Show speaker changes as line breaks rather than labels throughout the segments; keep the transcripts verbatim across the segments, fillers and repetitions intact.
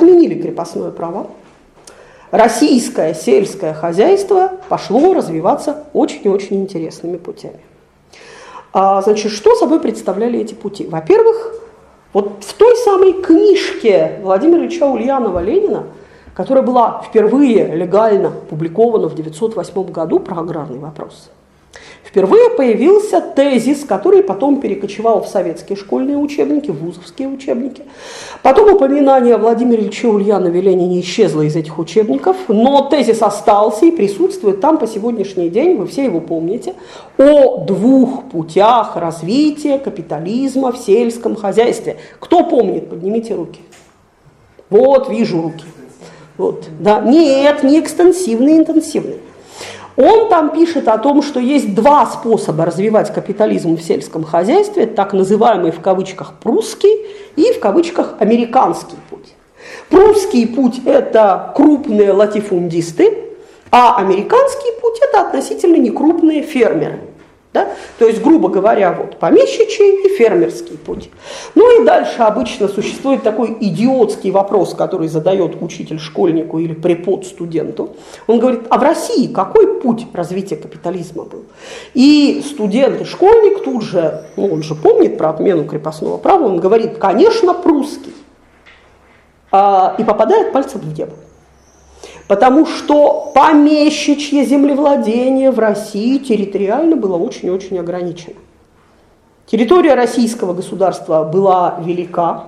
отменили крепостное право. Российское сельское хозяйство пошло развиваться очень-очень интересными путями. А, значит, что собой представляли эти пути? Во-первых, вот в той самой книжке Владимира Ильича Ульянова «Ленина», которая была впервые легально опубликована в девятьсот восьмом году про аграрный вопрос, впервые появился тезис, который потом перекочевал в советские школьные учебники, в вузовские учебники. Потом упоминание о Владимире Ильиче Ульянове Ленине исчезло из этих учебников, но тезис остался и присутствует там по сегодняшний день, вы все его помните, о двух путях развития капитализма в сельском хозяйстве. Кто помнит? Поднимите руки. Вот, вижу руки. Вот, да. Нет, не экстенсивный, интенсивный. Он там пишет о том, что есть два способа развивать капитализм в сельском хозяйстве, так называемый в кавычках прусский и в кавычках американский путь. Прусский путь – это крупные латифундисты, а американский путь – это относительно некрупные фермеры. Да? То есть, грубо говоря, вот помещичий и фермерский путь. Ну и дальше обычно существует такой идиотский вопрос, который задает учитель школьнику или препод студенту. Он говорит, а в России какой путь развития капитализма был? И студент и школьник тут же, ну он же помнит про отмену крепостного права, он говорит, конечно, прусский. А, и попадает пальцем в небо. Потому что помещичье землевладение в России территориально было очень-очень ограничено. Территория российского государства была велика,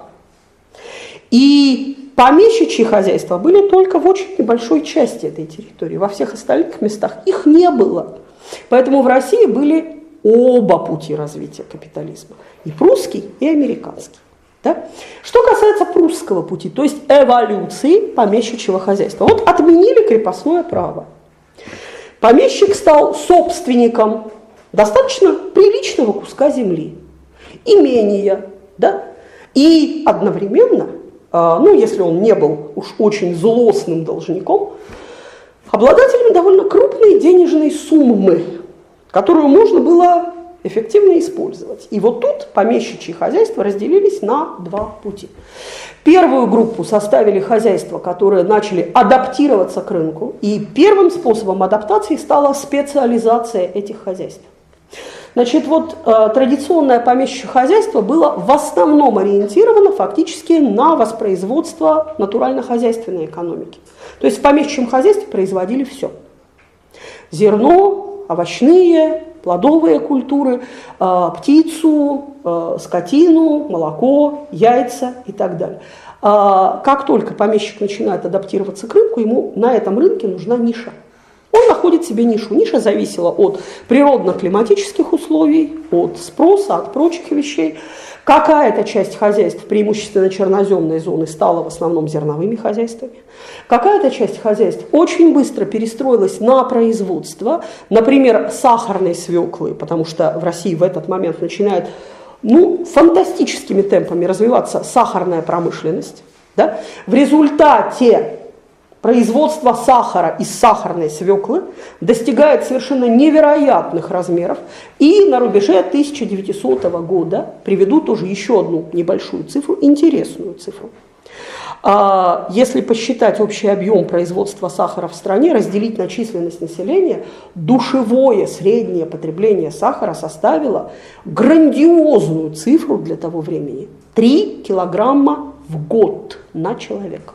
и помещичьи хозяйства были только в очень небольшой части этой территории. Во всех остальных местах их не было. Поэтому в России были оба пути развития капитализма. И прусский, и американский. Да? Что касается прусского пути, то есть эволюции помещичьего хозяйства. Вот отменили крепостное право. Помещик стал собственником достаточно приличного куска земли, имения, да? И одновременно, ну если он не был уж очень злостным должником, обладателем довольно крупной денежной суммы, которую можно было эффективно использовать. И вот тут помещичьи хозяйства разделились на два пути. Первую группу составили хозяйства, которые начали адаптироваться к рынку, и первым способом адаптации стала специализация этих хозяйств. Значит, вот э, традиционное помещичье хозяйство было в основном ориентировано фактически на воспроизводство натурально-хозяйственной экономики. То есть в помещичьем хозяйстве производили все. Зерно, овощные, плодовые культуры, птицу, скотину, молоко, яйца и так далее. Как только помещик начинает адаптироваться к рынку, ему на этом рынке нужна ниша. Он находит себе нишу. Ниша зависела от природно-климатических условий, от спроса, от прочих вещей. Какая-то часть хозяйств, преимущественно черноземной зоны, стала в основном зерновыми хозяйствами. Какая-то часть хозяйств очень быстро перестроилась на производство, например, сахарной свеклы, потому что в России в этот момент начинает ну, фантастическими темпами развиваться сахарная промышленность. Да? В результате производство сахара из сахарной свеклы достигает совершенно невероятных размеров. И на рубеже тысяча девятисотого года, приведу тоже еще одну небольшую цифру, интересную цифру. Если посчитать общий объем производства сахара в стране, разделить на численность населения, душевое среднее потребление сахара составило грандиозную цифру для того времени – три килограмма в год на человека.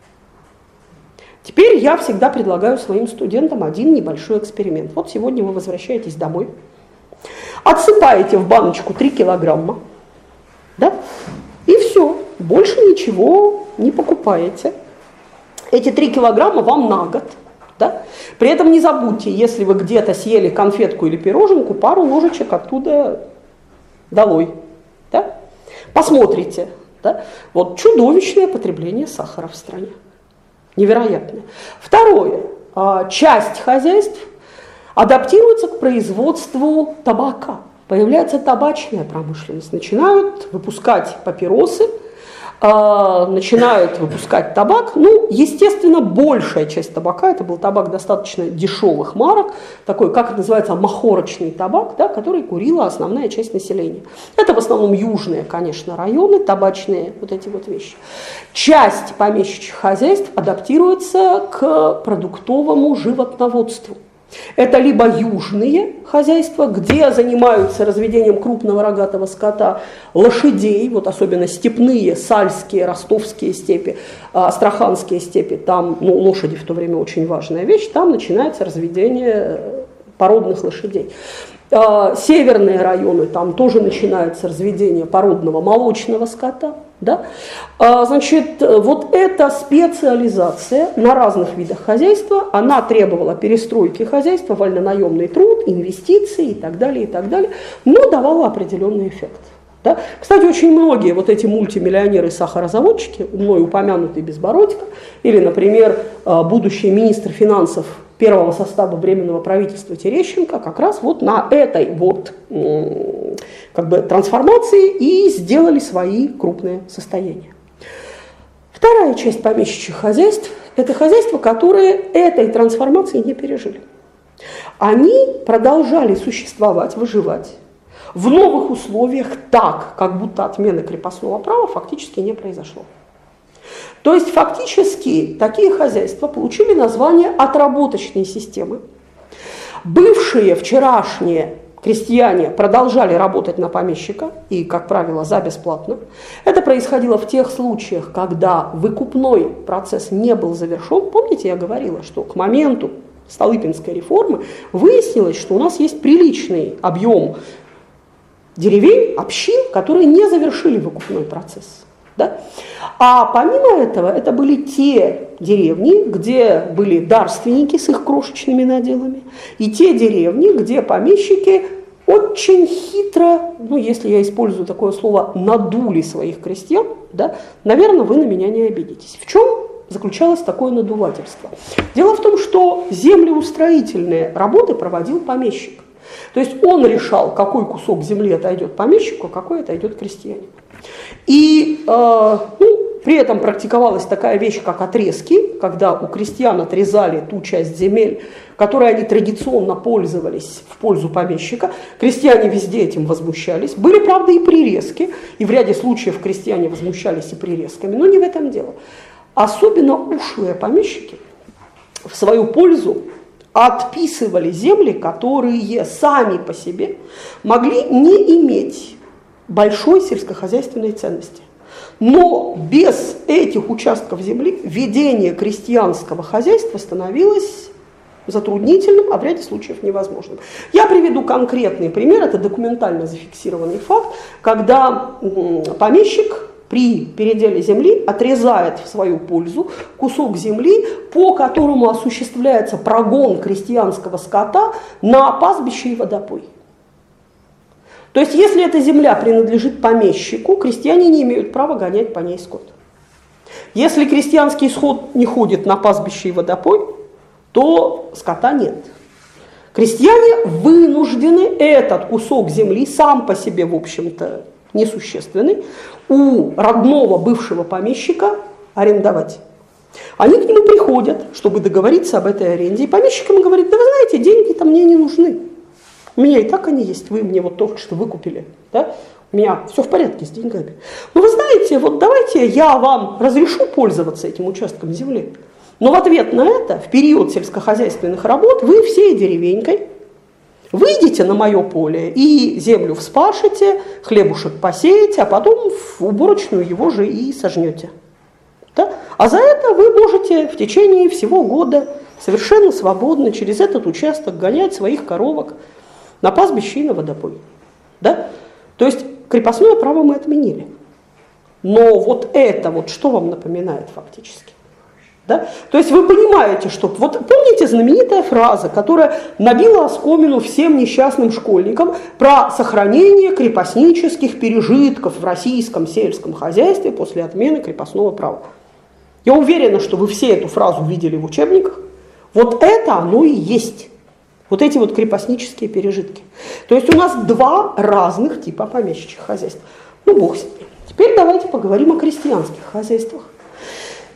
Теперь я всегда предлагаю своим студентам один небольшой эксперимент. Вот сегодня вы возвращаетесь домой, отсыпаете в баночку три килограмма, да, и все, больше ничего не покупаете. Эти три килограмма вам на год. Да? При этом не забудьте, если вы где-то съели конфетку или пироженку, пару ложечек оттуда долой. Да? Посмотрите. Да? Вот чудовищное потребление сахара в стране. Невероятное. Второе. Часть хозяйств адаптируется к производству табака. Появляется табачная промышленность. Начинают выпускать папиросы, начинают выпускать табак. Ну, естественно, большая часть табака, это был табак достаточно дешевых марок, такой, как это называется, махорочный табак, да, который курила основная часть населения. Это в основном южные, конечно, районы, табачные вот эти вот вещи. Часть помещичьих хозяйств адаптируется к продуктовому животноводству. Это либо южные хозяйства, где занимаются разведением крупного рогатого скота, лошадей, вот особенно степные, сальские, ростовские степи, астраханские степи, там, ну, лошади в то время очень важная вещь, там начинается разведение породных лошадей. Северные районы, там тоже начинается разведение породного молочного скота. Да? Значит, вот эта специализация на разных видах хозяйства, она требовала перестройки хозяйства, вольнонаемный труд, инвестиции и так далее, и так далее, но давала определенный эффект. Да? Кстати, очень многие вот эти мультимиллионеры-сахарозаводчики, мной упомянутый Безбородько, или, например, будущий министр финансов первого состава Временного правительства Терещенко, как раз вот на этой вот как бы трансформации и сделали свои крупные состояния. Вторая часть помещичьих хозяйств – это хозяйства, которые этой трансформации не пережили. Они продолжали существовать, выживать в новых условиях так, как будто отмена крепостного права фактически не произошло. То есть фактически такие хозяйства получили название отработочной системы. Бывшие вчерашние крестьяне продолжали работать на помещика и, как правило, за бесплатно. Это происходило в тех случаях, когда выкупной процесс не был завершен. Помните, я говорила, что к моменту Столыпинской реформы выяснилось, что у нас есть приличный объем деревень, общин, которые не завершили выкупной процесс. Да? А помимо этого, это были те деревни, где были дарственники с их крошечными наделами, и те деревни, где помещики очень хитро, ну, если я использую такое слово, надули своих крестьян, да, наверное, вы на меня не обидитесь. В чем заключалось такое надувательство? Дело в том, что землеустроительные работы проводил помещик. То есть он решал, какой кусок земли отойдет помещику, а какой отойдет крестьянину. И э, ну, при этом практиковалась такая вещь, как отрезки, когда у крестьян отрезали ту часть земель, которой они традиционно пользовались в пользу помещика. Крестьяне везде этим возмущались. Были, правда, и прирезки, и в ряде случаев крестьяне возмущались и прирезками, но не в этом дело. Особенно ушлые помещики в свою пользу отписывали земли, которые сами по себе могли не иметь большой сельскохозяйственной ценности. Но без этих участков земли ведение крестьянского хозяйства становилось затруднительным, а в ряде случаев невозможным. Я приведу конкретный пример, это документально зафиксированный факт, когда помещик при переделе земли отрезает в свою пользу кусок земли, по которому осуществляется прогон крестьянского скота на пастбище и водопой. То есть, если эта земля принадлежит помещику, крестьяне не имеют права гонять по ней скот. Если крестьянский скот не ходит на пастбище и водопой, то скота нет. Крестьяне вынуждены этот кусок земли, сам по себе, в общем-то, несущественный, у родного бывшего помещика арендовать. Они к нему приходят, чтобы договориться об этой аренде, и помещик ему говорит: да вы знаете, деньги-то мне не нужны. У меня и так они есть, вы мне вот только что выкупили, да? У меня все в порядке с деньгами. Но вы знаете, вот давайте я вам разрешу пользоваться этим участком земли. Но в ответ на это, в период сельскохозяйственных работ, вы всей деревенькой выйдете на мое поле и землю вспашете, хлебушек посеете, а потом в уборочную его же и сожнете. Да? А за это вы можете в течение всего года совершенно свободно через этот участок гонять своих коровок на пастбище и на водопой. Да? То есть крепостное право мы отменили. Но вот это вот что вам напоминает фактически? Да? То есть вы понимаете, что... Вот помните знаменитая фраза, которая набила оскомину всем несчастным школьникам про сохранение крепостнических пережитков в российском сельском хозяйстве после отмены крепостного права? Я уверена, что вы все эту фразу видели в учебниках. Вот это оно и есть. Вот эти вот крепостнические пережитки. То есть у нас два разных типа помещичьих хозяйств. Ну, бог с ним. Теперь давайте поговорим о крестьянских хозяйствах. Крестьянские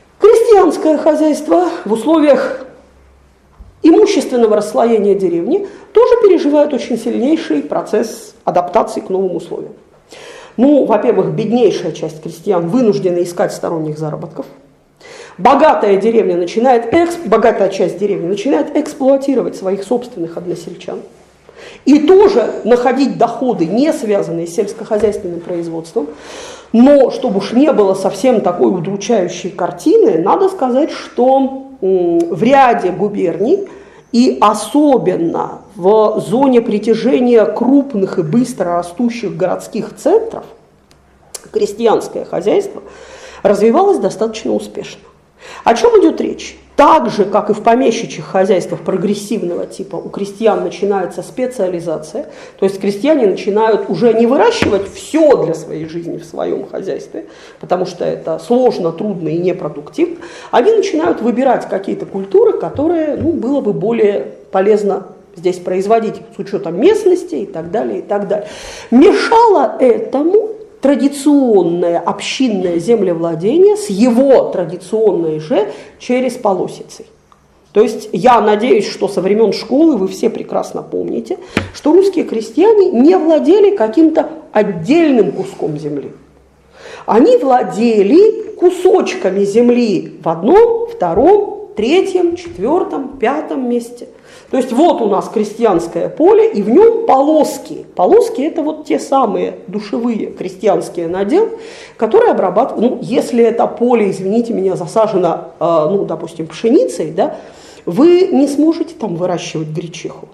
Крестьянское хозяйство в условиях имущественного расслоения деревни тоже переживает очень сильнейший процесс адаптации к новым условиям. Ну, во-первых, беднейшая часть крестьян вынуждена искать сторонних заработков. Богатая деревня начинает, эксп... богатая часть деревни начинает эксплуатировать своих собственных односельчан. И тоже находить доходы, не связанные с сельскохозяйственным производством. Но, чтобы уж не было совсем такой удручающей картины, надо сказать, что в ряде губерний, и особенно в зоне притяжения крупных и быстро растущих городских центров, крестьянское хозяйство развивалось достаточно успешно. О чем идет речь? Так же, как и в помещичьих хозяйствах прогрессивного типа, у крестьян начинается специализация, то есть крестьяне начинают уже не выращивать все для своей жизни в своем хозяйстве, потому что это сложно, трудно и непродуктивно, они начинают выбирать какие-то культуры, которые, ну, было бы более полезно здесь производить с учетом местности и так далее, и так далее. Мешало этому традиционное общинное землевладение с его традиционной же через полосицей. То есть я надеюсь, что со времен школы вы все прекрасно помните, что русские крестьяне не владели каким-то отдельным куском земли. Они владели кусочками земли в одном, втором, третьем, четвертом, пятом месте. То есть вот у нас крестьянское поле, и в нем полоски. Полоски – это вот те самые душевые крестьянские наделы, которые обрабатывают, ну, если это поле, извините меня, засажено, э, ну, допустим, пшеницей, да, вы не сможете там выращивать гречиху.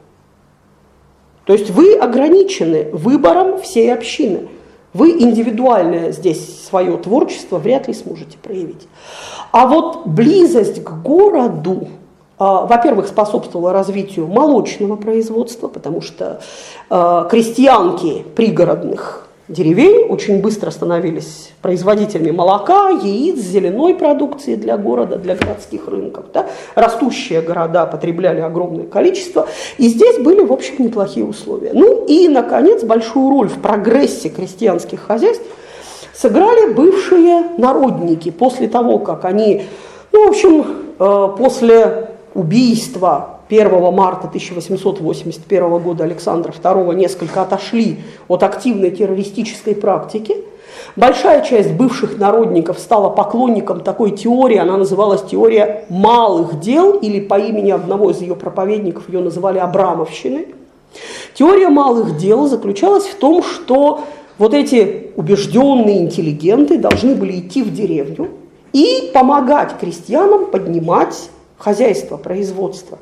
То есть вы ограничены выбором всей общины. Вы индивидуальное здесь свое творчество вряд ли сможете проявить. А вот близость к городу, во-первых, способствовало развитию молочного производства, потому что э, крестьянки пригородных деревень очень быстро становились производителями молока, яиц, зеленой продукции для города, для городских рынков. Да? Растущие города потребляли огромное количество, и здесь были, в общем, неплохие условия. Ну и, наконец, большую роль в прогрессе крестьянских хозяйств сыграли бывшие народники. После того, как они, ну, в общем, э, после убийства первого марта тысяча восемьсот восемьдесят первого года Александра второго несколько отошли от активной террористической практики. Большая часть бывших народников стала поклонником такой теории, она называлась теория малых дел, или по имени одного из ее проповедников ее называли Абрамовщиной. Теория малых дел заключалась в том, что вот эти убежденные интеллигенты должны были идти в деревню и помогать крестьянам поднимать хозяйство, производство.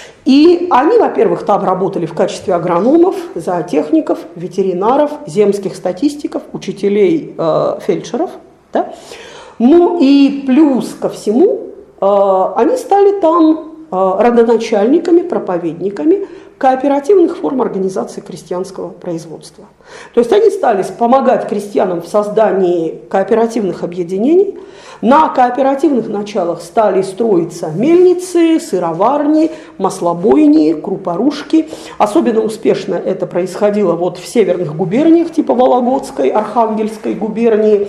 И они, во-первых, там работали в качестве агрономов, зоотехников, ветеринаров, земских статистиков, учителей, э, фельдшеров. Да? Ну и плюс ко всему, э, они стали там э, родоначальниками, проповедниками кооперативных форм организации крестьянского производства. То есть они стали помогать крестьянам в создании кооперативных объединений. На кооперативных началах стали строиться мельницы, сыроварни, маслобойни, крупорушки. Особенно успешно это происходило вот в северных губерниях, типа Вологодской, Архангельской губернии,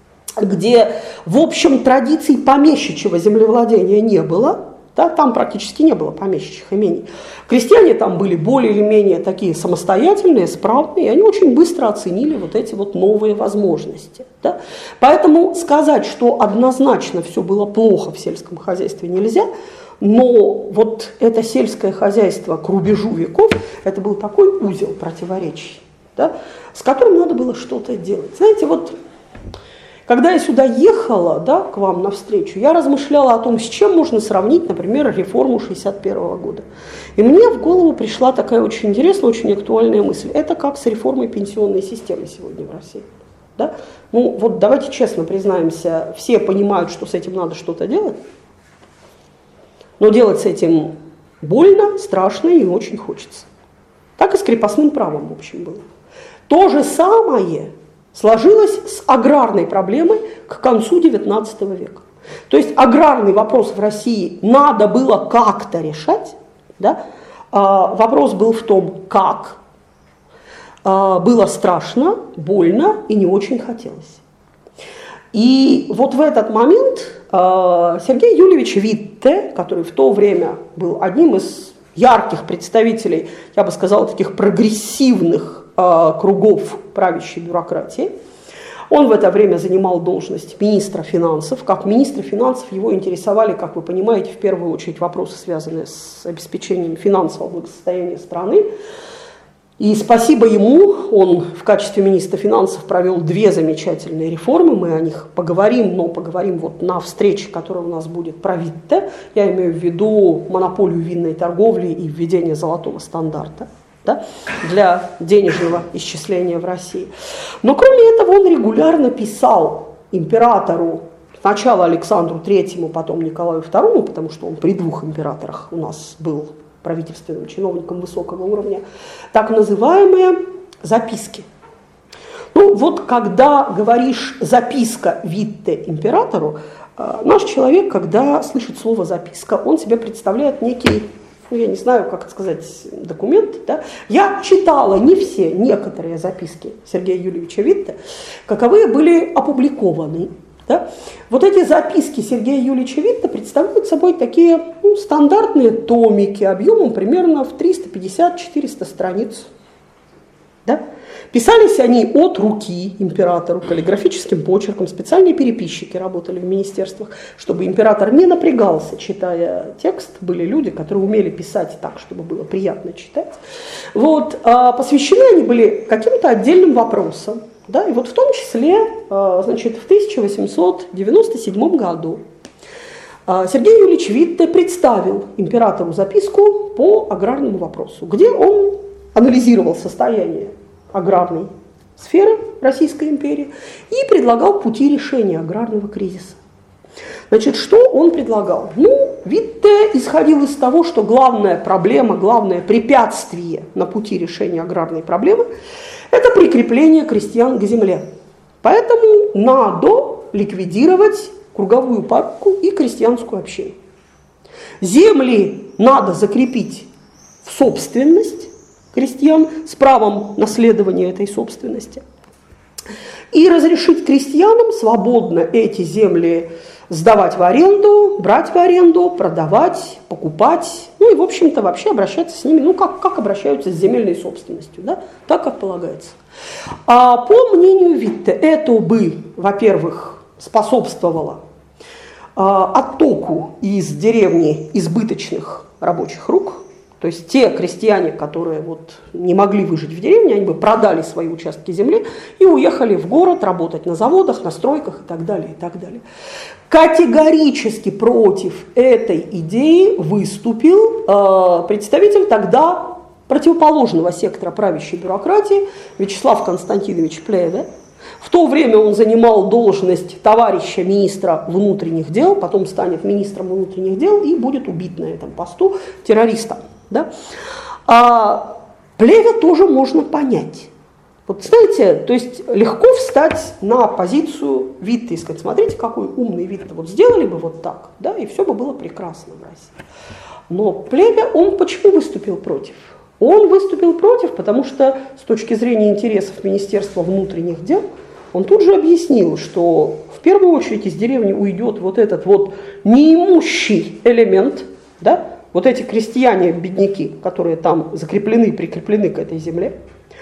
где, в общем, традиций помещичьего землевладения не было. Да, там практически не было помещичьих имений. Крестьяне там были более или менее такие самостоятельные, справные, и они очень быстро оценили вот эти вот новые возможности. Да. Поэтому сказать, что однозначно все было плохо в сельском хозяйстве, нельзя, но вот это сельское хозяйство к рубежу веков, это был такой узел противоречий, да, с которым надо было что-то делать. Знаете, вот когда я сюда ехала, да, к вам навстречу, я размышляла о том, с чем можно сравнить, например, реформу шестьдесят первого года. И мне в голову пришла такая очень интересная, очень актуальная мысль. Это как с реформой пенсионной системы сегодня в России. Да? Ну вот давайте честно признаемся, все понимают, что с этим надо что-то делать, но делать с этим больно, страшно и очень хочется. Так и с крепостным правом, в общем, было. То же самое сложилось с аграрной проблемой к концу девятнадцатого века. То есть аграрный вопрос в России надо было как-то решать. Да? А, вопрос был в том, как. А, было страшно, больно и не очень хотелось. И вот в этот момент э, Сергей Юльевич Витте, который в то время был одним из ярких представителей, я бы сказала, таких прогрессивных э, кругов правящей бюрократии, он в это время занимал должность министра финансов. Как министра финансов его интересовали, как вы понимаете, в первую очередь вопросы, связанные с обеспечением финансового благосостояния страны. И спасибо ему, он в качестве министра финансов провел две замечательные реформы, мы о них поговорим, но поговорим вот на встрече, которая у нас будет про Витте. Я имею в виду монополию винной торговли и введение золотого стандарта, да, для денежного исчисления в России. Но кроме этого он регулярно писал императору, сначала Александру Третьему, потом Николаю Второму, потому что он при двух императорах у нас был правительственным чиновником высокого уровня, так называемые записки. Ну вот когда говоришь «записка Витте императору», наш человек, когда слышит слово «записка», он себе представляет некий, ну, я не знаю, как это сказать, документ. Да? Я читала не все, некоторые записки Сергея Юльевича Витте, каковые были опубликованы. Да? Вот эти записки Сергея Юльевича Витте представляют собой такие ну, стандартные томики объемом примерно в триста пятьдесят - четыреста страниц. Да? Писались они от руки императору, каллиграфическим почерком, специальные переписчики работали в министерствах, чтобы император не напрягался, читая текст. Были люди, которые умели писать так, чтобы было приятно читать. Вот. А посвящены они были каким-то отдельным вопросам. Да, и вот в том числе, значит, в тысяча восемьсот девяносто седьмом году Сергей Юльевич Витте представил императору записку по аграрному вопросу, где он анализировал состояние аграрной сферы Российской империи и предлагал пути решения аграрного кризиса. Значит, что он предлагал? Ну, Витте исходил из того, что главная проблема, главное препятствие на пути решения аграрной проблемы – это прикрепление крестьян к земле. Поэтому надо ликвидировать круговую порубку и крестьянскую общину. Земли надо закрепить в собственность крестьян с правом наследования этой собственности. И разрешить крестьянам свободно эти земли сдавать в аренду, брать в аренду, продавать, покупать, ну и, в общем-то, вообще обращаться с ними, ну, как, как обращаются с земельной собственностью, да, так, как полагается. А по мнению Витте, это бы, во-первых, способствовало а, оттоку из деревни избыточных рабочих рук. То есть те крестьяне, которые вот не могли выжить в деревне, они бы продали свои участки земли и уехали в город работать на заводах, на стройках и так далее, и так далее. Категорически против этой идеи выступил э, представитель тогда противоположного сектора правящей бюрократии Вячеслав Константинович Плеве. В то время он занимал должность товарища министра внутренних дел, потом станет министром внутренних дел и будет убит на этом посту террористом. Да? А Плеве тоже можно понять. Вот знаете, то есть легко встать на позицию Витте и сказать, смотрите, какой умный Витте, вот сделали бы вот так, да, и все бы было прекрасно в России. Но Плеве, он почему выступил против? Он выступил против, потому что с точки зрения интересов Министерства внутренних дел, он тут же объяснил, что в первую очередь из деревни уйдет вот этот вот неимущий элемент, да, вот эти крестьяне, бедняки, которые там закреплены, прикреплены к этой земле.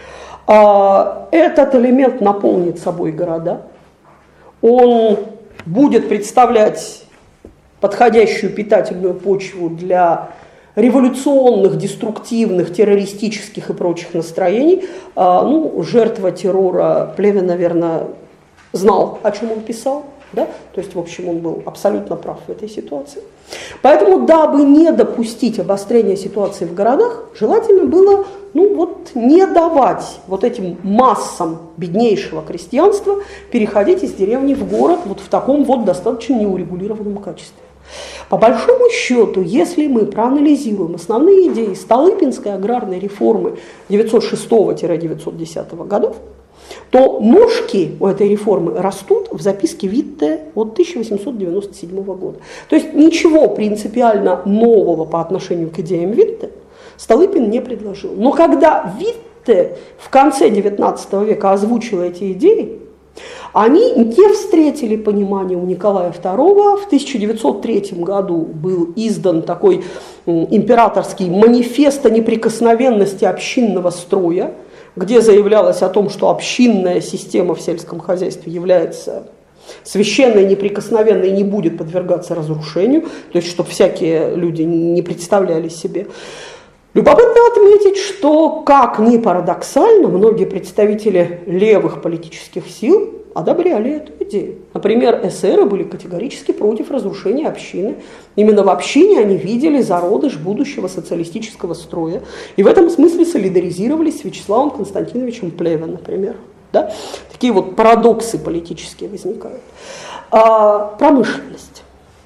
Этот элемент наполнит собой города, он будет представлять подходящую питательную почву для революционных, деструктивных, террористических и прочих настроений. Ну, жертва террора Плеве, наверное, знал, о чем он писал. Да? То есть, в общем, он был абсолютно прав в этой ситуации. Поэтому, дабы не допустить обострения ситуации в городах, желательно было ну, вот, не давать вот этим массам беднейшего крестьянства переходить из деревни в город вот в таком вот достаточно неурегулированном качестве. По большому счету, если мы проанализируем основные идеи Столыпинской аграрной реформы девятьсот шестого — девятьсот десятого годов, то ножки у этой реформы растут в записке Витте от тысяча восемьсот девяносто седьмого года. То есть ничего принципиально нового по отношению к идеям Витте Столыпин не предложил. Но когда Витте в конце девятнадцатого века озвучил эти идеи, Они не встретили понимания у Николая второго. В тысяча девятьсот третьем году был издан такой императорский манифест о неприкосновенности общинного строя, где заявлялось о том, что общинная система в сельском хозяйстве является священной, неприкосновенной и не будет подвергаться разрушению, то есть чтобы всякие люди не представляли себе. Любопытно отметить, что, как ни парадоксально, многие представители левых политических сил одобряли эту идею. Например, эсеры были категорически против разрушения общины. Именно в общине они видели зародыш будущего социалистического строя. И в этом смысле солидаризировались с Вячеславом Константиновичем Плевен, например. Да? Такие вот парадоксы политические возникают. А, промышленность.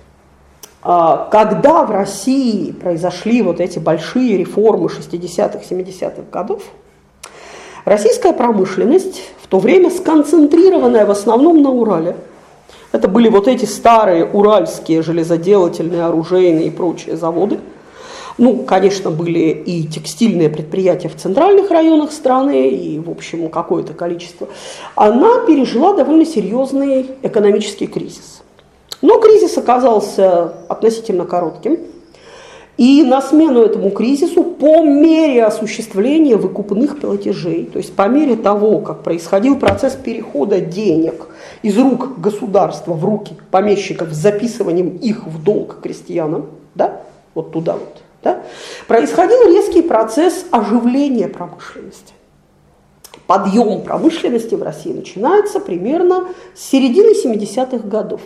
А, когда в России произошли вот эти большие реформы шестидесятых, семидесятых годов, российская промышленность, в то время сконцентрированная в основном на Урале, это были вот эти старые уральские железоделательные, оружейные и прочие заводы. Ну, конечно, были и текстильные предприятия в центральных районах страны, и, в общем, какое-то количество. Она пережила довольно серьезный экономический кризис. Но кризис оказался относительно коротким. И на смену этому кризису, по мере осуществления выкупных платежей, то есть по мере того, как происходил процесс перехода денег из рук государства в руки помещиков с записыванием их в долг крестьянам, да, вот туда вот, да, происходил резкий процесс оживления промышленности. Подъем промышленности в России начинается примерно с середины семидесятых годов.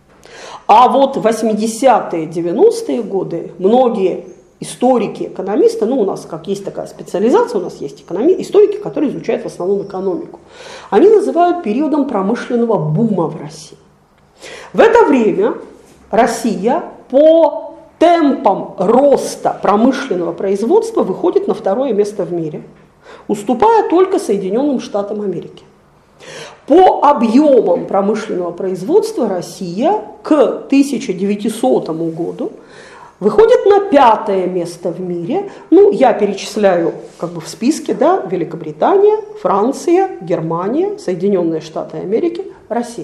А вот в восьмидесятые, девяностые годы многие историки, экономисты, ну у нас как есть такая специализация, у нас есть экономи- историки, которые изучают в основном экономику, они называют периодом промышленного бума в России. В это время Россия по темпам роста промышленного производства выходит на второе место в мире, уступая только Соединенным Штатам Америки. По объемам промышленного производства Россия к тысяча девятисотому году выходит на пятое место в мире. Ну, я перечисляю как бы в списке, да, Великобритания, Франция, Германия, Соединенные Штаты Америки, Россия.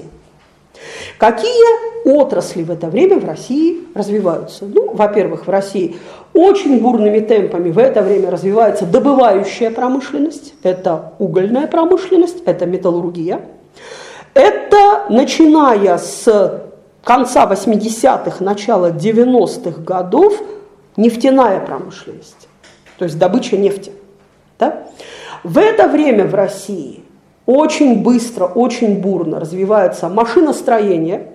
Какие отрасли в это время в России развиваются? Ну, во-первых, в России очень бурными темпами в это время развивается добывающая промышленность, это угольная промышленность, это металлургия. Это, начиная с конца восьмидесятых, начала девяностых годов, нефтяная промышленность, то есть добыча нефти. Да? В это время в России очень быстро, очень бурно развивается машиностроение.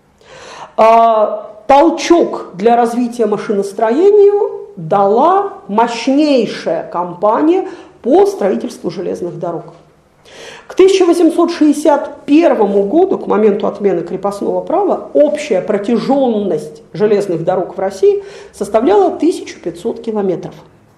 Толчок для развития машиностроению дала мощнейшая компания по строительству железных дорог. К тысяча восемьсот шестьдесят первому году, к моменту отмены крепостного права, общая протяженность железных дорог в России составляла тысячу пятьсот километров.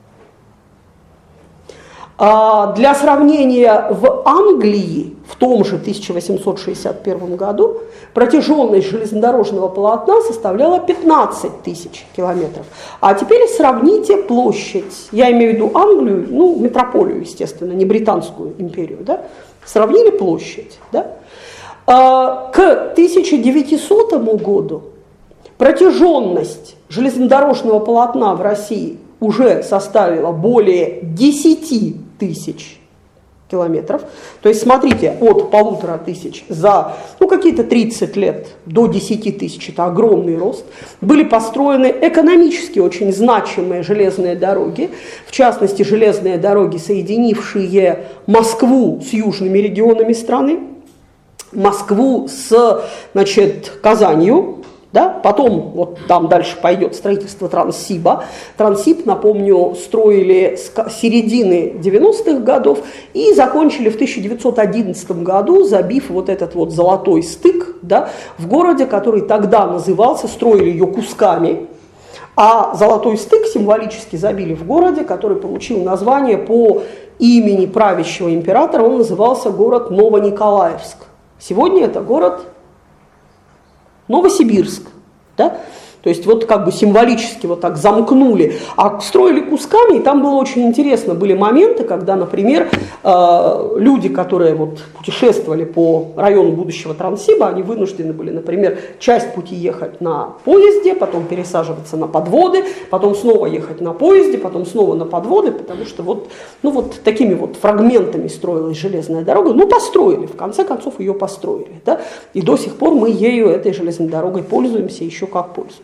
Для сравнения, в Англии в том же тысяча восемьсот шестьдесят первом году протяженность железнодорожного полотна составляла пятнадцать тысяч километров. А теперь сравните площадь, я имею в виду Англию, ну, метрополию, естественно, не британскую империю, да? Сравнили площадь. Да? К тысяча девятисотому году протяженность железнодорожного полотна в России уже составила более десяти тысяч километров. То есть, смотрите, от полутора тысяч за ну, какие-то тридцать лет до десяти тысяч, это огромный рост, были построены экономически очень значимые железные дороги, в частности, железные дороги, соединившие Москву с южными регионами страны, Москву с, значит, Казанью. Да? Потом вот там дальше пойдет строительство Транссиба. Транссиб, напомню, строили с середины девяностых годов и закончили в тысяча девятьсот одиннадцатом году, забив вот этот вот золотой стык, да, в городе, который тогда назывался, строили ее кусками, а золотой стык символически забили в городе, который получил название по имени правящего императора, он назывался город Новониколаевск. Сегодня это город Новосибирск. Да? То есть вот как бы символически вот так замкнули, а строили кусками, и там было очень интересно. Были моменты, когда, например, люди, которые вот путешествовали по району будущего Транссиба, они вынуждены были, например, часть пути ехать на поезде, потом пересаживаться на подводы, потом снова ехать на поезде, потом снова на подводы, потому что вот, ну вот такими вот фрагментами строилась железная дорога. Ну, построили, в конце концов ее построили. Да? И до сих пор мы ею, этой железной дорогой, пользуемся, еще как пользуемся.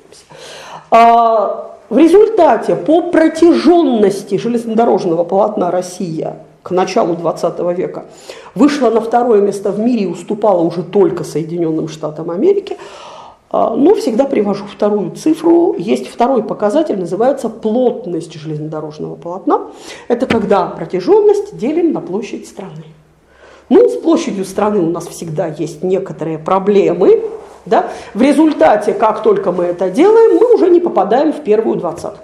А в результате по протяженности железнодорожного полотна Россия к началу двадцатого века вышла на второе место в мире и уступала уже только Соединенным Штатам Америки. Но всегда привожу вторую цифру. Есть второй показатель, называется плотность железнодорожного полотна. Это когда протяженность делим на площадь страны. Ну, с площадью страны у нас всегда есть некоторые проблемы. Да? В результате, как только мы это делаем, мы уже не попадаем в первую двадцатку.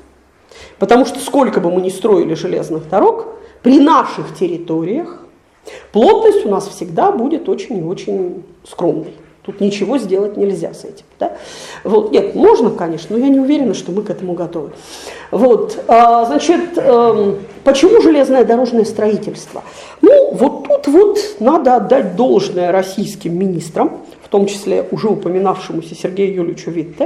Потому что сколько бы мы ни строили железных дорог, при наших территориях плотность у нас всегда будет очень и очень скромной. Тут ничего сделать нельзя с этим. Да? Вот, нет, можно, конечно, но я не уверена, что мы к этому готовы. Вот, а, значит, э, почему железное дорожное строительство? Ну, вот тут вот надо отдать должное российским министрам, в том числе уже упоминавшемуся Сергею Юрьевичу Витте.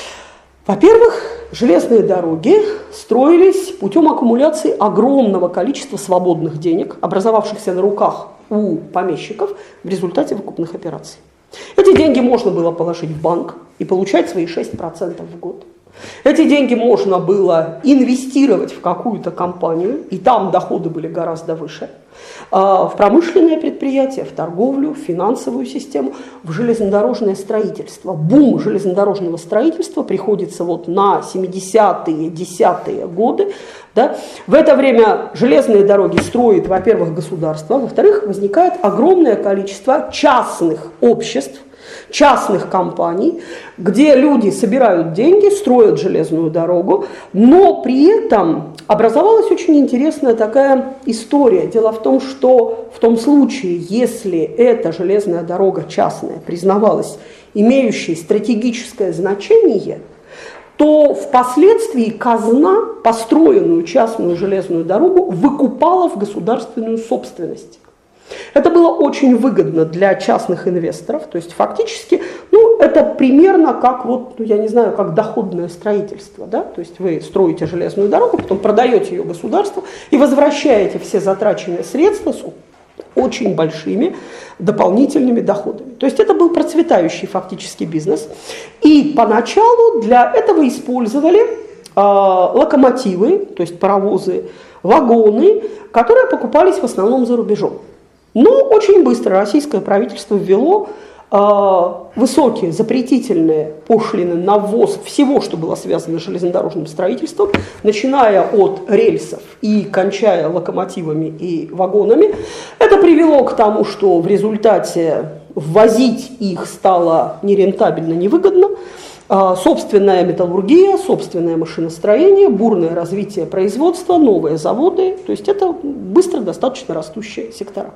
Во-первых, железные дороги строились путем аккумуляции огромного количества свободных денег, образовавшихся на руках у помещиков в результате выкупных операций. Эти деньги можно было положить в банк и получать свои шесть процентов в год. Эти деньги можно было инвестировать в какую-то компанию, и там доходы были гораздо выше. В промышленное предприятие, в торговлю, в финансовую систему, в железнодорожное строительство. Бум железнодорожного строительства приходится вот на семидесятые, десятые годы. Да? В это время железные дороги строит, во-первых, государство, во-вторых, возникает огромное количество частных обществ, частных компаний, где люди собирают деньги, строят железную дорогу, но при этом образовалась очень интересная такая история. Дело в том, что в том случае, если эта железная дорога частная признавалась имеющей стратегическое значение, то впоследствии казна построенную частную железную дорогу выкупала в государственную собственность. Это было очень выгодно для частных инвесторов, то есть фактически, ну, это примерно как, вот, ну, я не знаю, как доходное строительство, да? То есть вы строите железную дорогу, потом продаете ее государству и возвращаете все затраченные средства с очень большими дополнительными доходами. То есть это был процветающий фактически бизнес. И поначалу для этого использовали э, локомотивы, то есть паровозы, вагоны, которые покупались в основном за рубежом. Но очень быстро российское правительство ввело э, высокие запретительные пошлины на ввоз всего, что было связано с железнодорожным строительством, начиная от рельсов и кончая локомотивами и вагонами. Это привело к тому, что в результате ввозить их стало нерентабельно, невыгодно. Э, собственная металлургия, собственное машиностроение, бурное развитие производства, новые заводы. То есть это быстро достаточно растущие сектора.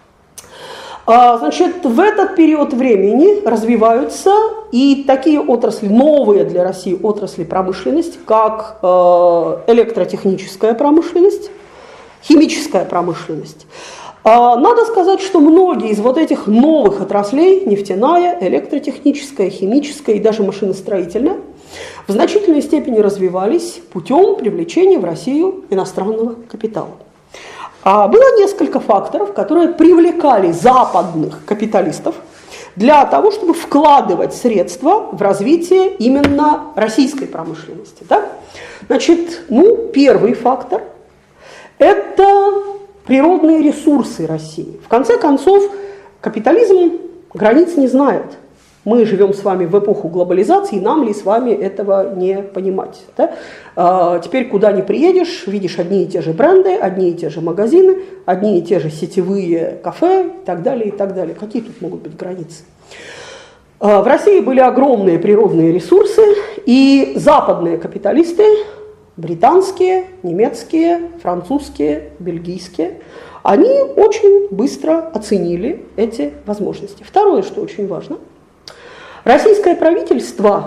Значит, в этот период времени развиваются и такие отрасли, новые для России отрасли промышленности, как электротехническая промышленность, химическая промышленность. Надо сказать, что многие из вот этих новых отраслей, нефтяная, электротехническая, химическая и даже машиностроительная, в значительной степени развивались путем привлечения в Россию иностранного капитала. Было несколько факторов, которые привлекали западных капиталистов для того, чтобы вкладывать средства в развитие именно российской промышленности. Да? Значит, ну, первый фактор – это природные ресурсы России. В конце концов, капитализм границ не знает. Мы живем с вами в эпоху глобализации, нам ли с вами этого не понимать? Да? А, теперь куда ни приедешь, видишь одни и те же бренды, одни и те же магазины, одни и те же сетевые кафе и так далее, и так далее. Какие тут могут быть границы? А, в России были огромные природные ресурсы, и западные капиталисты, британские, немецкие, французские, бельгийские, они очень быстро оценили эти возможности. Второе, что очень важно – российское правительство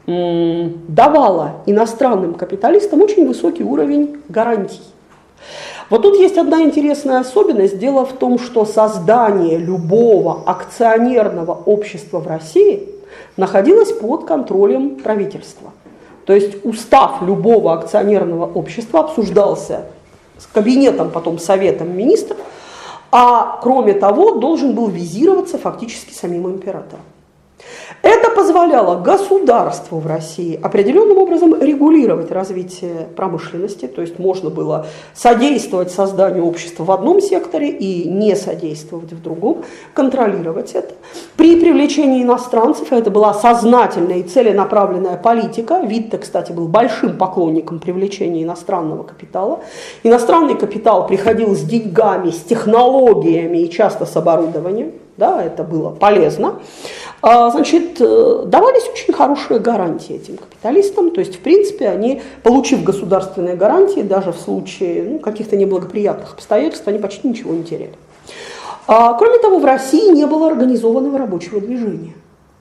давала иностранным капиталистам очень высокий уровень гарантий. Вот тут есть одна интересная особенность. Дело в том, что создание любого акционерного общества в России находилось под контролем правительства. То есть устав любого акционерного общества обсуждался с кабинетом, потом советом министров, а кроме того должен был визироваться фактически самим императором. Это позволяло государству в России определенным образом регулировать развитие промышленности, то есть можно было содействовать созданию общества в одном секторе и не содействовать в другом, контролировать это. При привлечении иностранцев, это была сознательная и целенаправленная политика, Витте, кстати, был большим поклонником привлечения иностранного капитала. Иностранный капитал приходил с деньгами, с технологиями и часто с оборудованием. Да, это было полезно. Значит, давались очень хорошие гарантии этим капиталистам, то есть, в принципе, они, получив государственные гарантии, даже в случае ну, каких-то неблагоприятных обстоятельств, они почти ничего не теряли. Кроме того, в России не было организованного рабочего движения.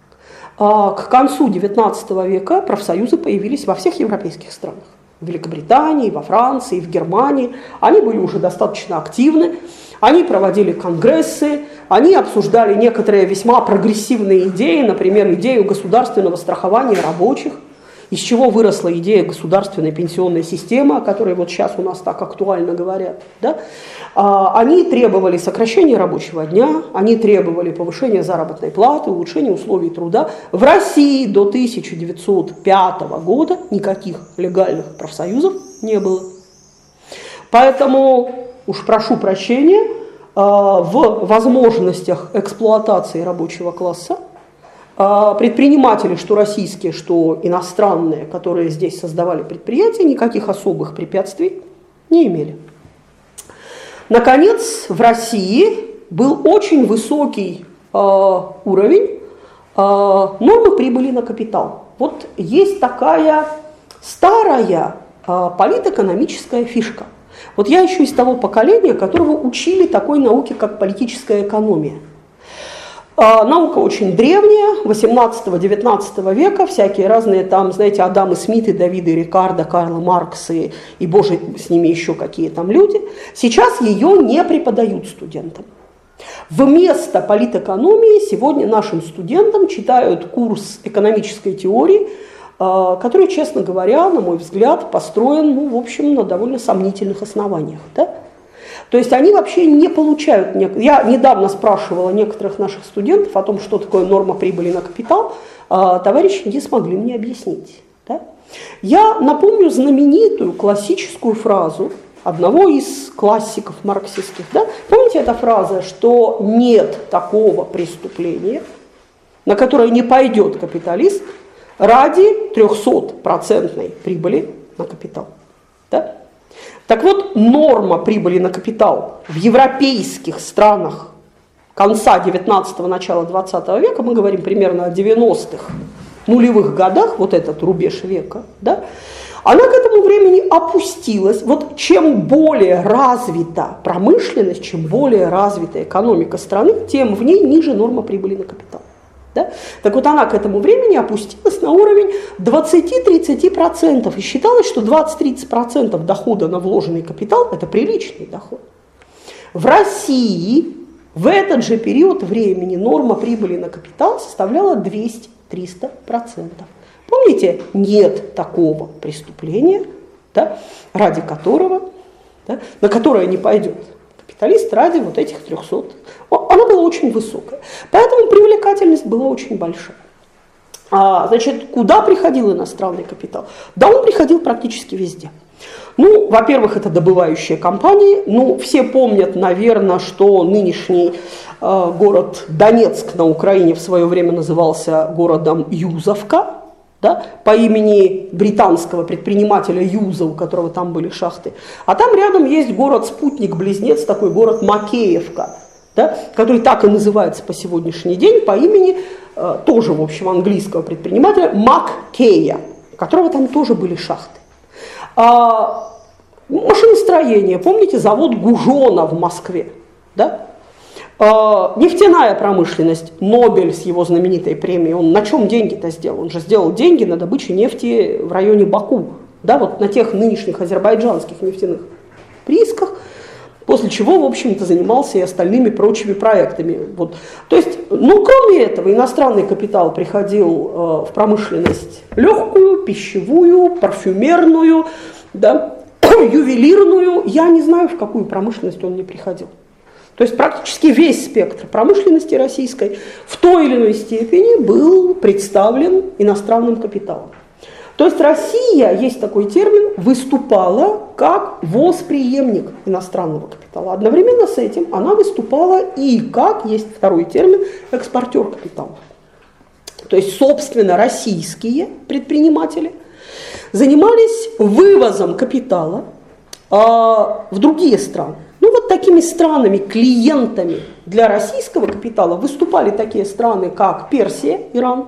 К концу девятнадцатого века профсоюзы появились во всех европейских странах. В Великобритании, во Франции, в Германии. Они были уже достаточно активны. Они проводили конгрессы, они обсуждали некоторые весьма прогрессивные идеи, например, идею государственного страхования рабочих, из чего выросла идея государственной пенсионной системы, о которой вот сейчас у нас так актуально говорят. Да? Они требовали сокращения рабочего дня, они требовали повышения заработной платы, улучшения условий труда. В России до тысяча девятьсот пятого года никаких легальных профсоюзов не было. Поэтому, уж прошу прощения, в возможностях эксплуатации рабочего класса предприниматели, что российские, что иностранные, которые здесь создавали предприятия, никаких особых препятствий не имели. Наконец, в России был очень высокий уровень нормы прибыли на капитал. Вот есть такая старая политэкономическая фишка. Вот я еще из того поколения, которого учили такой науке, как политическая экономия. Наука очень древняя, восемнадцатого-девятнадцатого века, всякие разные там, знаете, Адамы Смиты, Давиды Рикардо, Карл Маркс и, и боже, с ними еще какие там люди. Сейчас ее не преподают студентам. Вместо политэкономии сегодня нашим студентам читают курс экономической теории, который, честно говоря, на мой взгляд, построен, ну, в общем, на довольно сомнительных основаниях. Да? То есть они вообще не получают... Я недавно спрашивала некоторых наших студентов о том, что такое норма прибыли на капитал, товарищи не смогли мне объяснить. Да? Я напомню знаменитую классическую фразу одного из классиков марксистских. Да? Помните эта фраза, что нет такого преступления, на которое не пойдет капиталист, ради трехсотпроцентной прибыли на капитал. Да? Так вот, норма прибыли на капитал в европейских странах конца девятнадцатого, начала двадцатого века, мы говорим примерно о девяностых, нулевых годах, вот этот рубеж века, да, она к этому времени опустилась. Вот чем более развита промышленность, чем более развита экономика страны, тем в ней ниже норма прибыли на капитал. Да? Так вот она к этому времени опустилась на уровень двадцать-тридцать процентов. И считалось, что двадцать-тридцать процентов дохода на вложенный капитал – это приличный доход. В России в этот же период времени норма прибыли на капитал составляла двести-триста процентов. Помните, нет такого преступления, да, ради которого, да, на которое не пойдет капиталист ради вот этих трехсот. Она была очень высокая. Поэтому привлекательность была очень большая. А, значит, куда приходил иностранный капитал? Да, он приходил практически везде. Ну, во-первых, это добывающие компании. Ну, все помнят, наверное, что нынешний э, город Донецк на Украине в свое время назывался городом Юзовка. Да, по имени британского предпринимателя Юза, у которого там были шахты. А там рядом есть город-спутник-близнец, такой город Макеевка, да, который так и называется по сегодняшний день, по имени э, тоже, в общем, английского предпринимателя Маккея, у которого там тоже были шахты. А, машиностроение, помните, завод Гужона в Москве, да? Нефтяная промышленность, Нобель с его знаменитой премией, он на чем деньги-то сделал? Он же сделал деньги на добыче нефти в районе Баку, да, вот на тех нынешних азербайджанских нефтяных приисках, после чего, в общем-то, занимался и остальными прочими проектами. Вот. То есть, ну, кроме этого, иностранный капитал приходил э, в промышленность легкую, пищевую, парфюмерную, да, ювелирную. Я не знаю, в какую промышленность он не приходил. То есть практически весь спектр промышленности российской в той или иной степени был представлен иностранным капиталом. То есть Россия, есть такой термин, выступала как восприемник иностранного капитала. Одновременно с этим она выступала и как, есть второй термин, экспортер капитала. То есть, собственно, российские предприниматели занимались вывозом капитала э, в другие страны. Ну вот такими странами, клиентами для российского капитала выступали такие страны, как Персия, Иран.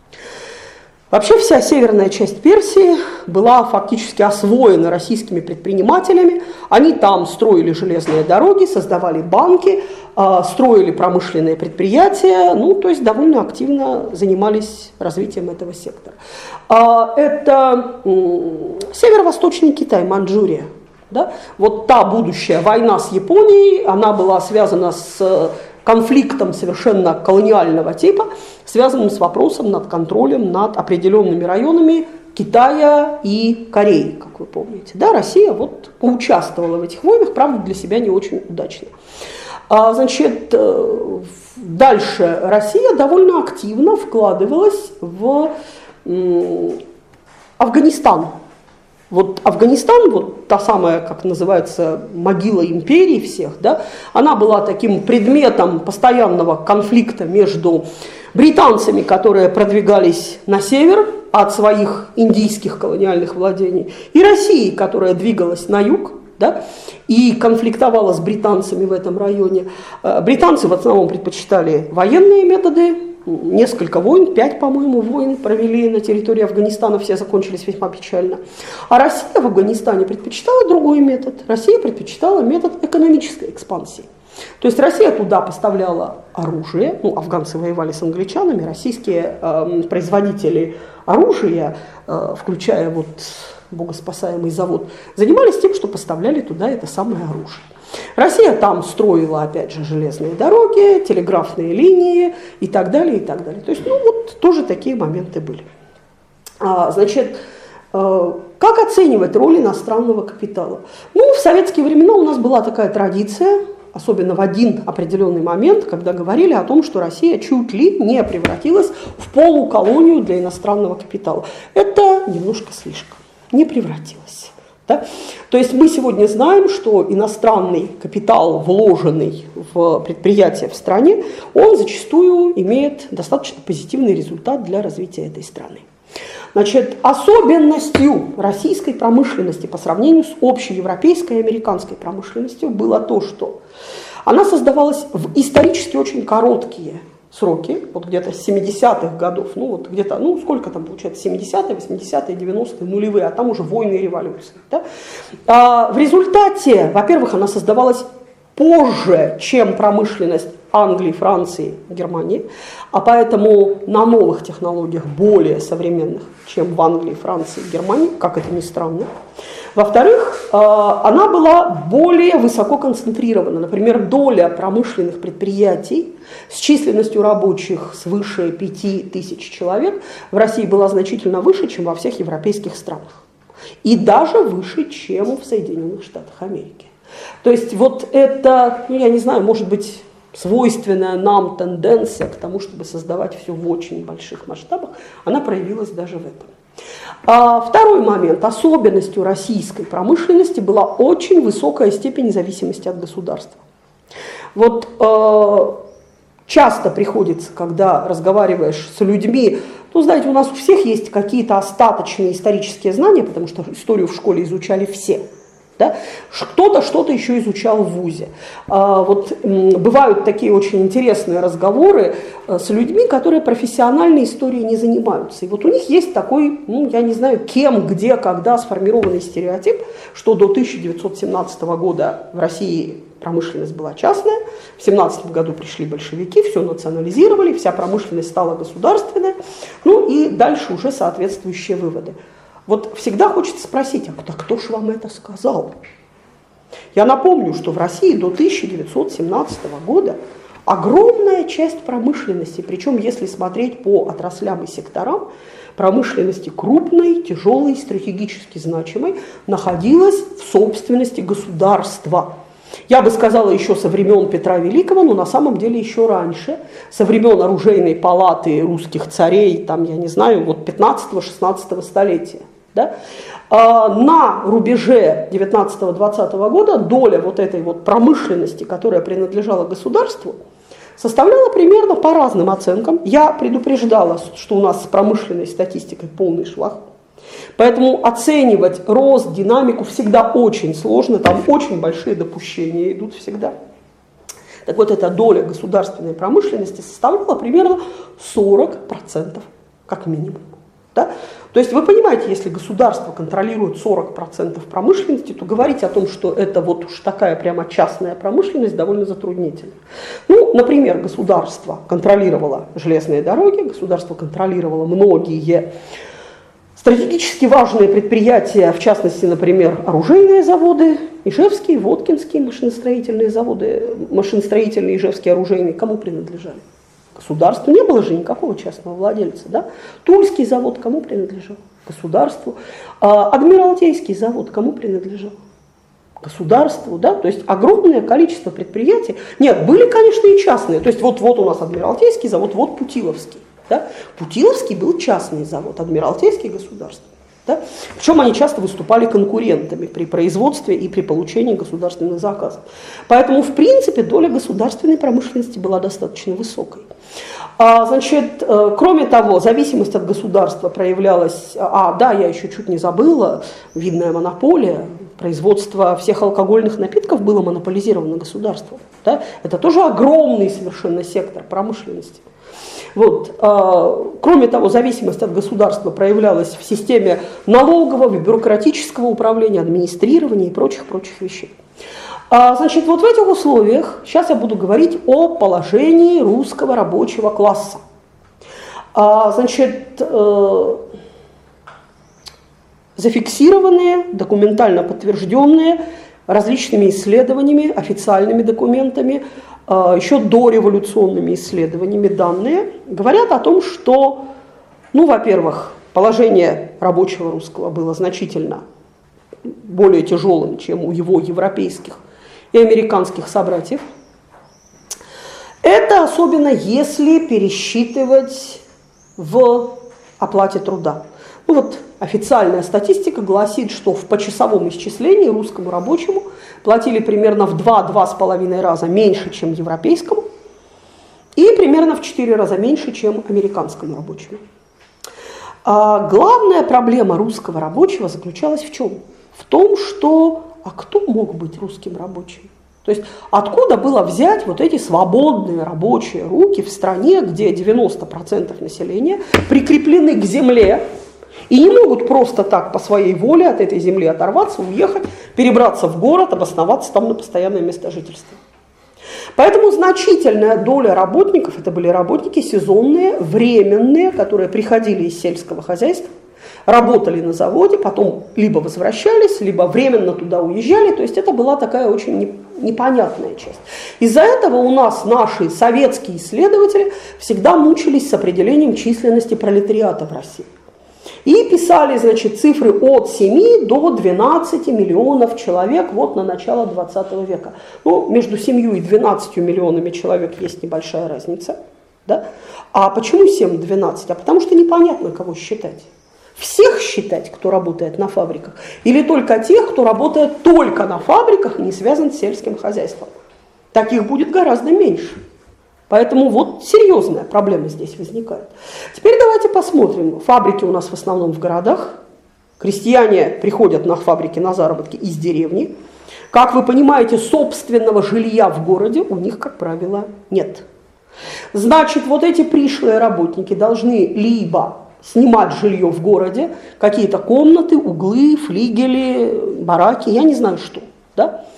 Вообще вся северная часть Персии была фактически освоена российскими предпринимателями. Они там строили железные дороги, создавали банки, строили промышленные предприятия, ну, то есть довольно активно занимались развитием этого сектора. Это северо-восточный Китай, Маньчжурия. Да? Вот та будущая война с Японией, она была связана с конфликтом совершенно колониального типа, связанным с вопросом над контролем над определенными районами Китая и Кореи, как вы помните. Да, Россия вот поучаствовала в этих войнах, правда, для себя не очень удачно. А, значит, дальше Россия довольно активно вкладывалась в м, Афганистан. Вот Афганистан, вот та самая, как называется, могила империи всех, да, она была таким предметом постоянного конфликта между британцами, которые продвигались на север от своих индийских колониальных владений, и Россией, которая двигалась на юг, да, и конфликтовала с британцами в этом районе. Британцы в основном предпочитали военные методы. Несколько войн, пять, по-моему, войн провели на территории Афганистана, все закончились весьма печально. А Россия в Афганистане предпочитала другой метод. Россия предпочитала метод экономической экспансии. То есть Россия туда поставляла оружие, ну, афганцы воевали с англичанами, российские э, производители оружия, э, включая вот богоспасаемый завод, занимались тем, что поставляли туда это самое оружие. Россия там строила, опять же, железные дороги, телеграфные линии и так далее, и так далее. То есть, ну, вот тоже такие моменты были. А, значит, э, как оценивать роль иностранного капитала? Ну, в советские времена у нас была такая традиция, особенно в один определенный момент, когда говорили о том, что Россия чуть ли не превратилась в полуколонию для иностранного капитала. Это немножко слишком, не превратилась. Да? То есть мы сегодня знаем, что иностранный капитал, вложенный в предприятия в стране, он зачастую имеет достаточно позитивный результат для развития этой страны. Значит, особенностью российской промышленности по сравнению с общей европейской и американской промышленностью было то, что она создавалась в исторически очень короткие сроки, вот где-то с семидесятых годов, ну вот где-то, ну сколько там получается, семидесятые, восьмидесятые, девяностые, нулевые, а там уже войны и революции. Да? А в результате, во-первых, она создавалась позже, чем промышленность Англии, Франции, Германии, а поэтому на новых технологиях более современных, чем в Англии, Франции, Германии, как это ни странно. Во-вторых, она была более высоко концентрирована. Например, доля промышленных предприятий с численностью рабочих свыше пяти тысяч человек в России была значительно выше, чем во всех европейских странах. И даже выше, чем в Соединенных Штатах Америки. То есть вот это, ну я не знаю, может быть, свойственная нам тенденция к тому, чтобы создавать все в очень больших масштабах, она проявилась даже в этом. А второй момент. Особенностью российской промышленности была очень высокая степень зависимости от государства. Вот э, часто приходится, когда разговариваешь с людьми, ну, знаете, у нас у всех есть какие-то остаточные исторические знания, потому что историю в школе изучали все. Да? Кто-то что-то еще изучал в вузе. А, вот, м, бывают такие очень интересные разговоры а, с людьми, которые профессиональной историей не занимаются. И вот у них есть такой, ну, я не знаю, кем, где, когда сформированный стереотип, что до тысяча девятьсот семнадцатого года в России промышленность была частная, в семнадцатом году пришли большевики, все национализировали, вся промышленность стала государственной, ну и дальше уже соответствующие выводы. Вот всегда хочется спросить, а кто, кто ж вам это сказал? Я напомню, что в России до тысяча девятьсот семнадцатого года огромная часть промышленности, причем если смотреть по отраслям и секторам, промышленности крупной, тяжелой, стратегически значимой, находилась в собственности государства. Я бы сказала, еще со времен Петра Великого, но на самом деле еще раньше, со времен оружейной палаты русских царей, там, я не знаю, вот пятнадцатого-шестнадцатого столетия. Да? На рубеже девятнадцатого-двадцатого года доля вот этой вот промышленности, которая принадлежала государству, составляла примерно по разным оценкам. Я предупреждала, что у нас с промышленной статистикой полный швах. Поэтому оценивать рост, динамику всегда очень сложно, там очень большие допущения идут всегда. Так вот, эта доля государственной промышленности составляла примерно сорок процентов как минимум. Да? То есть вы понимаете, если государство контролирует сорок процентов промышленности, то говорить о том, что это вот уж такая прямо частная промышленность, довольно затруднительно. Ну, например, государство контролировало железные дороги, государство контролировало многие стратегически важные предприятия, в частности, например, оружейные заводы, Ижевские, Воткинские машиностроительные заводы, машиностроительные, Ижевские, оружейные, кому принадлежали? Государству. Не было же никакого частного владельца. Да? Тульский завод кому принадлежал? Государству. А Адмиралтейский завод кому принадлежал? Государству. Да? То есть огромное количество предприятий. Нет, были, конечно, и частные. То есть вот, вот у нас Адмиралтейский завод, вот Путиловский. Да? Путиловский был частный завод, Адмиралтейский государственный. Да? Причем они часто выступали конкурентами при производстве и при получении государственных заказов. Поэтому, в принципе, доля государственной промышленности была достаточно высокой. А, значит, кроме того, зависимость от государства проявлялась, а, да, я еще чуть не забыла, видная монополия, производство всех алкогольных напитков было монополизировано государством. Да? Это тоже огромный совершенно сектор промышленности. Вот. Кроме того, зависимость от государства проявлялась в системе налогового, бюрократического управления, администрирования и прочих-прочих вещей. Значит, вот в этих условиях сейчас я буду говорить о положении русского рабочего класса. Значит, зафиксированные, документально подтвержденные различными исследованиями, официальными документами, еще дореволюционными исследованиями данные говорят о том, что, ну, во-первых, положение рабочего русского было значительно более тяжелым, чем у его европейских и американских собратьев. Это особенно если пересчитывать в оплате труда. Ну вот официальная статистика гласит, что в почасовом исчислении русскому рабочему платили примерно в два-два с половиной раза меньше, чем европейскому, и примерно в четыре раза меньше, чем американскому рабочему. А главная проблема русского рабочего заключалась в чем? В том, что а кто мог быть русским рабочим? То есть откуда было взять вот эти свободные рабочие руки в стране, где девяносто процентов населения прикреплены к земле, и не могут просто так по своей воле от этой земли оторваться, уехать, перебраться в город, обосноваться там на постоянное место жительства. Поэтому значительная доля работников, это были работники сезонные, временные, которые приходили из сельского хозяйства, работали на заводе, потом либо возвращались, либо временно туда уезжали. То есть это была такая очень непонятная часть. Из-за этого у нас наши советские исследователи всегда мучились с определением численности пролетариата в России. И писали, значит, цифры от семи до двенадцати миллионов человек вот на начало двадцатого века. Ну, между семью и двенадцатью миллионами человек есть небольшая разница. Да? А почему семь-двенадцать? А потому что непонятно, кого считать. Всех считать, кто работает на фабриках, или только тех, кто работает только на фабриках и не связан с сельским хозяйством. Таких будет гораздо меньше. Поэтому вот серьезная проблема здесь возникает. Теперь давайте посмотрим. Фабрики у нас в основном в городах. Крестьяне приходят на фабрики на заработки из деревни. Как вы понимаете, собственного жилья в городе у них, как правило, нет. Значит, вот эти пришлые работники должны либо снимать жилье в городе, какие-то комнаты, углы, флигели, бараки, я не знаю что. Да?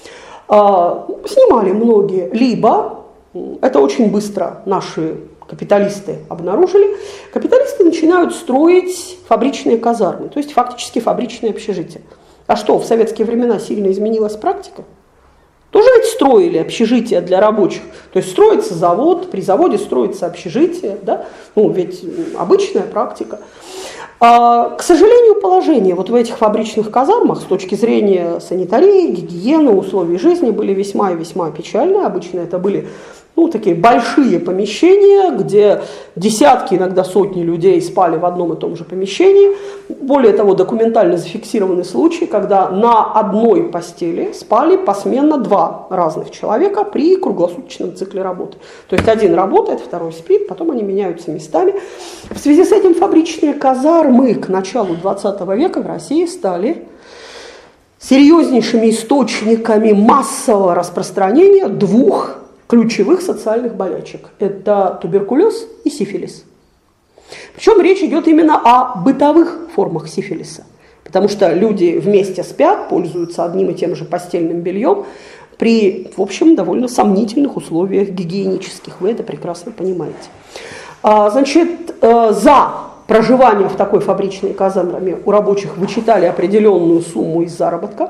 Снимали многие, либо, это очень быстро наши капиталисты обнаружили, капиталисты начинают строить фабричные казармы, то есть фактически фабричные общежития. А что, в советские времена сильно изменилась практика? Тоже ведь строили общежития для рабочих. То есть строится завод, при заводе строится общежитие, да? Ну, ведь обычная практика. А, к сожалению, положение вот в этих фабричных казармах с точки зрения санитарии, гигиены, условий жизни были весьма и весьма печальные. Обычно это были ну, такие большие помещения, где десятки, иногда сотни людей спали в одном и том же помещении. Более того, документально зафиксированы случаи, когда на одной постели спали посменно два разных человека при круглосуточном цикле работы. То есть один работает, второй спит, потом они меняются местами. В связи с этим фабричные казармы к началу двадцатого века в России стали серьезнейшими источниками массового распространения двух ключевых социальных болячек. Это туберкулез и сифилис. Причем речь идет именно о бытовых формах сифилиса. Потому что люди вместе спят, пользуются одним и тем же постельным бельем при, в общем, довольно сомнительных условиях гигиенических. Вы это прекрасно понимаете. Значит, за проживание в такой фабричной казарме у рабочих вычитали определенную сумму из заработка.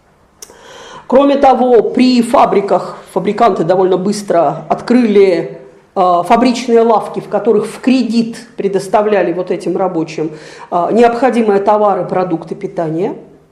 Кроме того, при фабриках фабриканты довольно быстро открыли э, фабричные лавки, в которых в кредит предоставляли вот этим рабочим э, необходимые товары, продукты питания.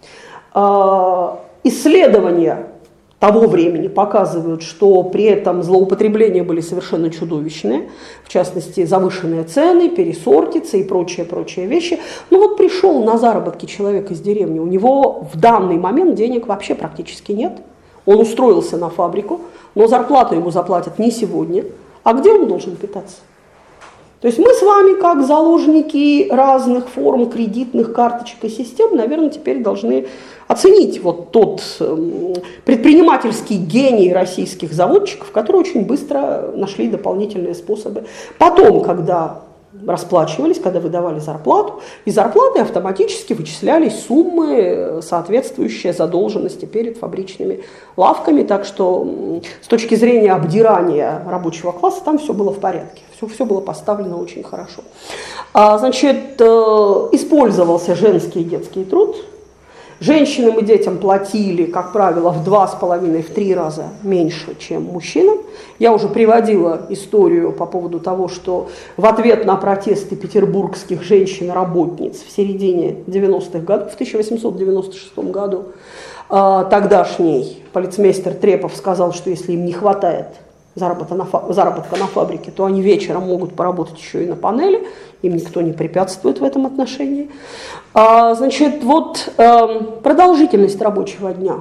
Э, исследования того времени показывают, что при этом злоупотребления были совершенно чудовищные, в частности, завышенные цены, пересортицы и прочие-прочие вещи. Ну вот пришел на заработки человек из деревни, у него в данный момент денег вообще практически нет. Он устроился на фабрику, но зарплату ему заплатят не сегодня. А где он должен питаться? То есть мы с вами, как заложники разных форм кредитных карточек и систем, наверное, теперь должны оценить вот тот предпринимательский гений российских заводчиков, которые очень быстро нашли дополнительные способы. Потом, когда расплачивались, когда выдавали зарплату, из зарплаты автоматически вычислялись суммы, соответствующие задолженности перед фабричными лавками, так что с точки зрения обдирания рабочего класса там все было в порядке, все, все было поставлено очень хорошо. А, значит, использовался женский и детский труд. Женщинам и детям платили, как правило, в два с половиной, в три раза меньше, чем мужчинам. Я уже приводила историю по поводу того, что в ответ на протесты петербургских женщин-работниц в середине девяностых годов, в тысяча восемьсот девяносто шестом году, тогдашний полицмейстер Трепов сказал, что если им не хватает заработка на, заработка на фабрике, то они вечером могут поработать еще и на панели, им никто не препятствует в этом отношении. А, значит, вот э, продолжительность рабочего дня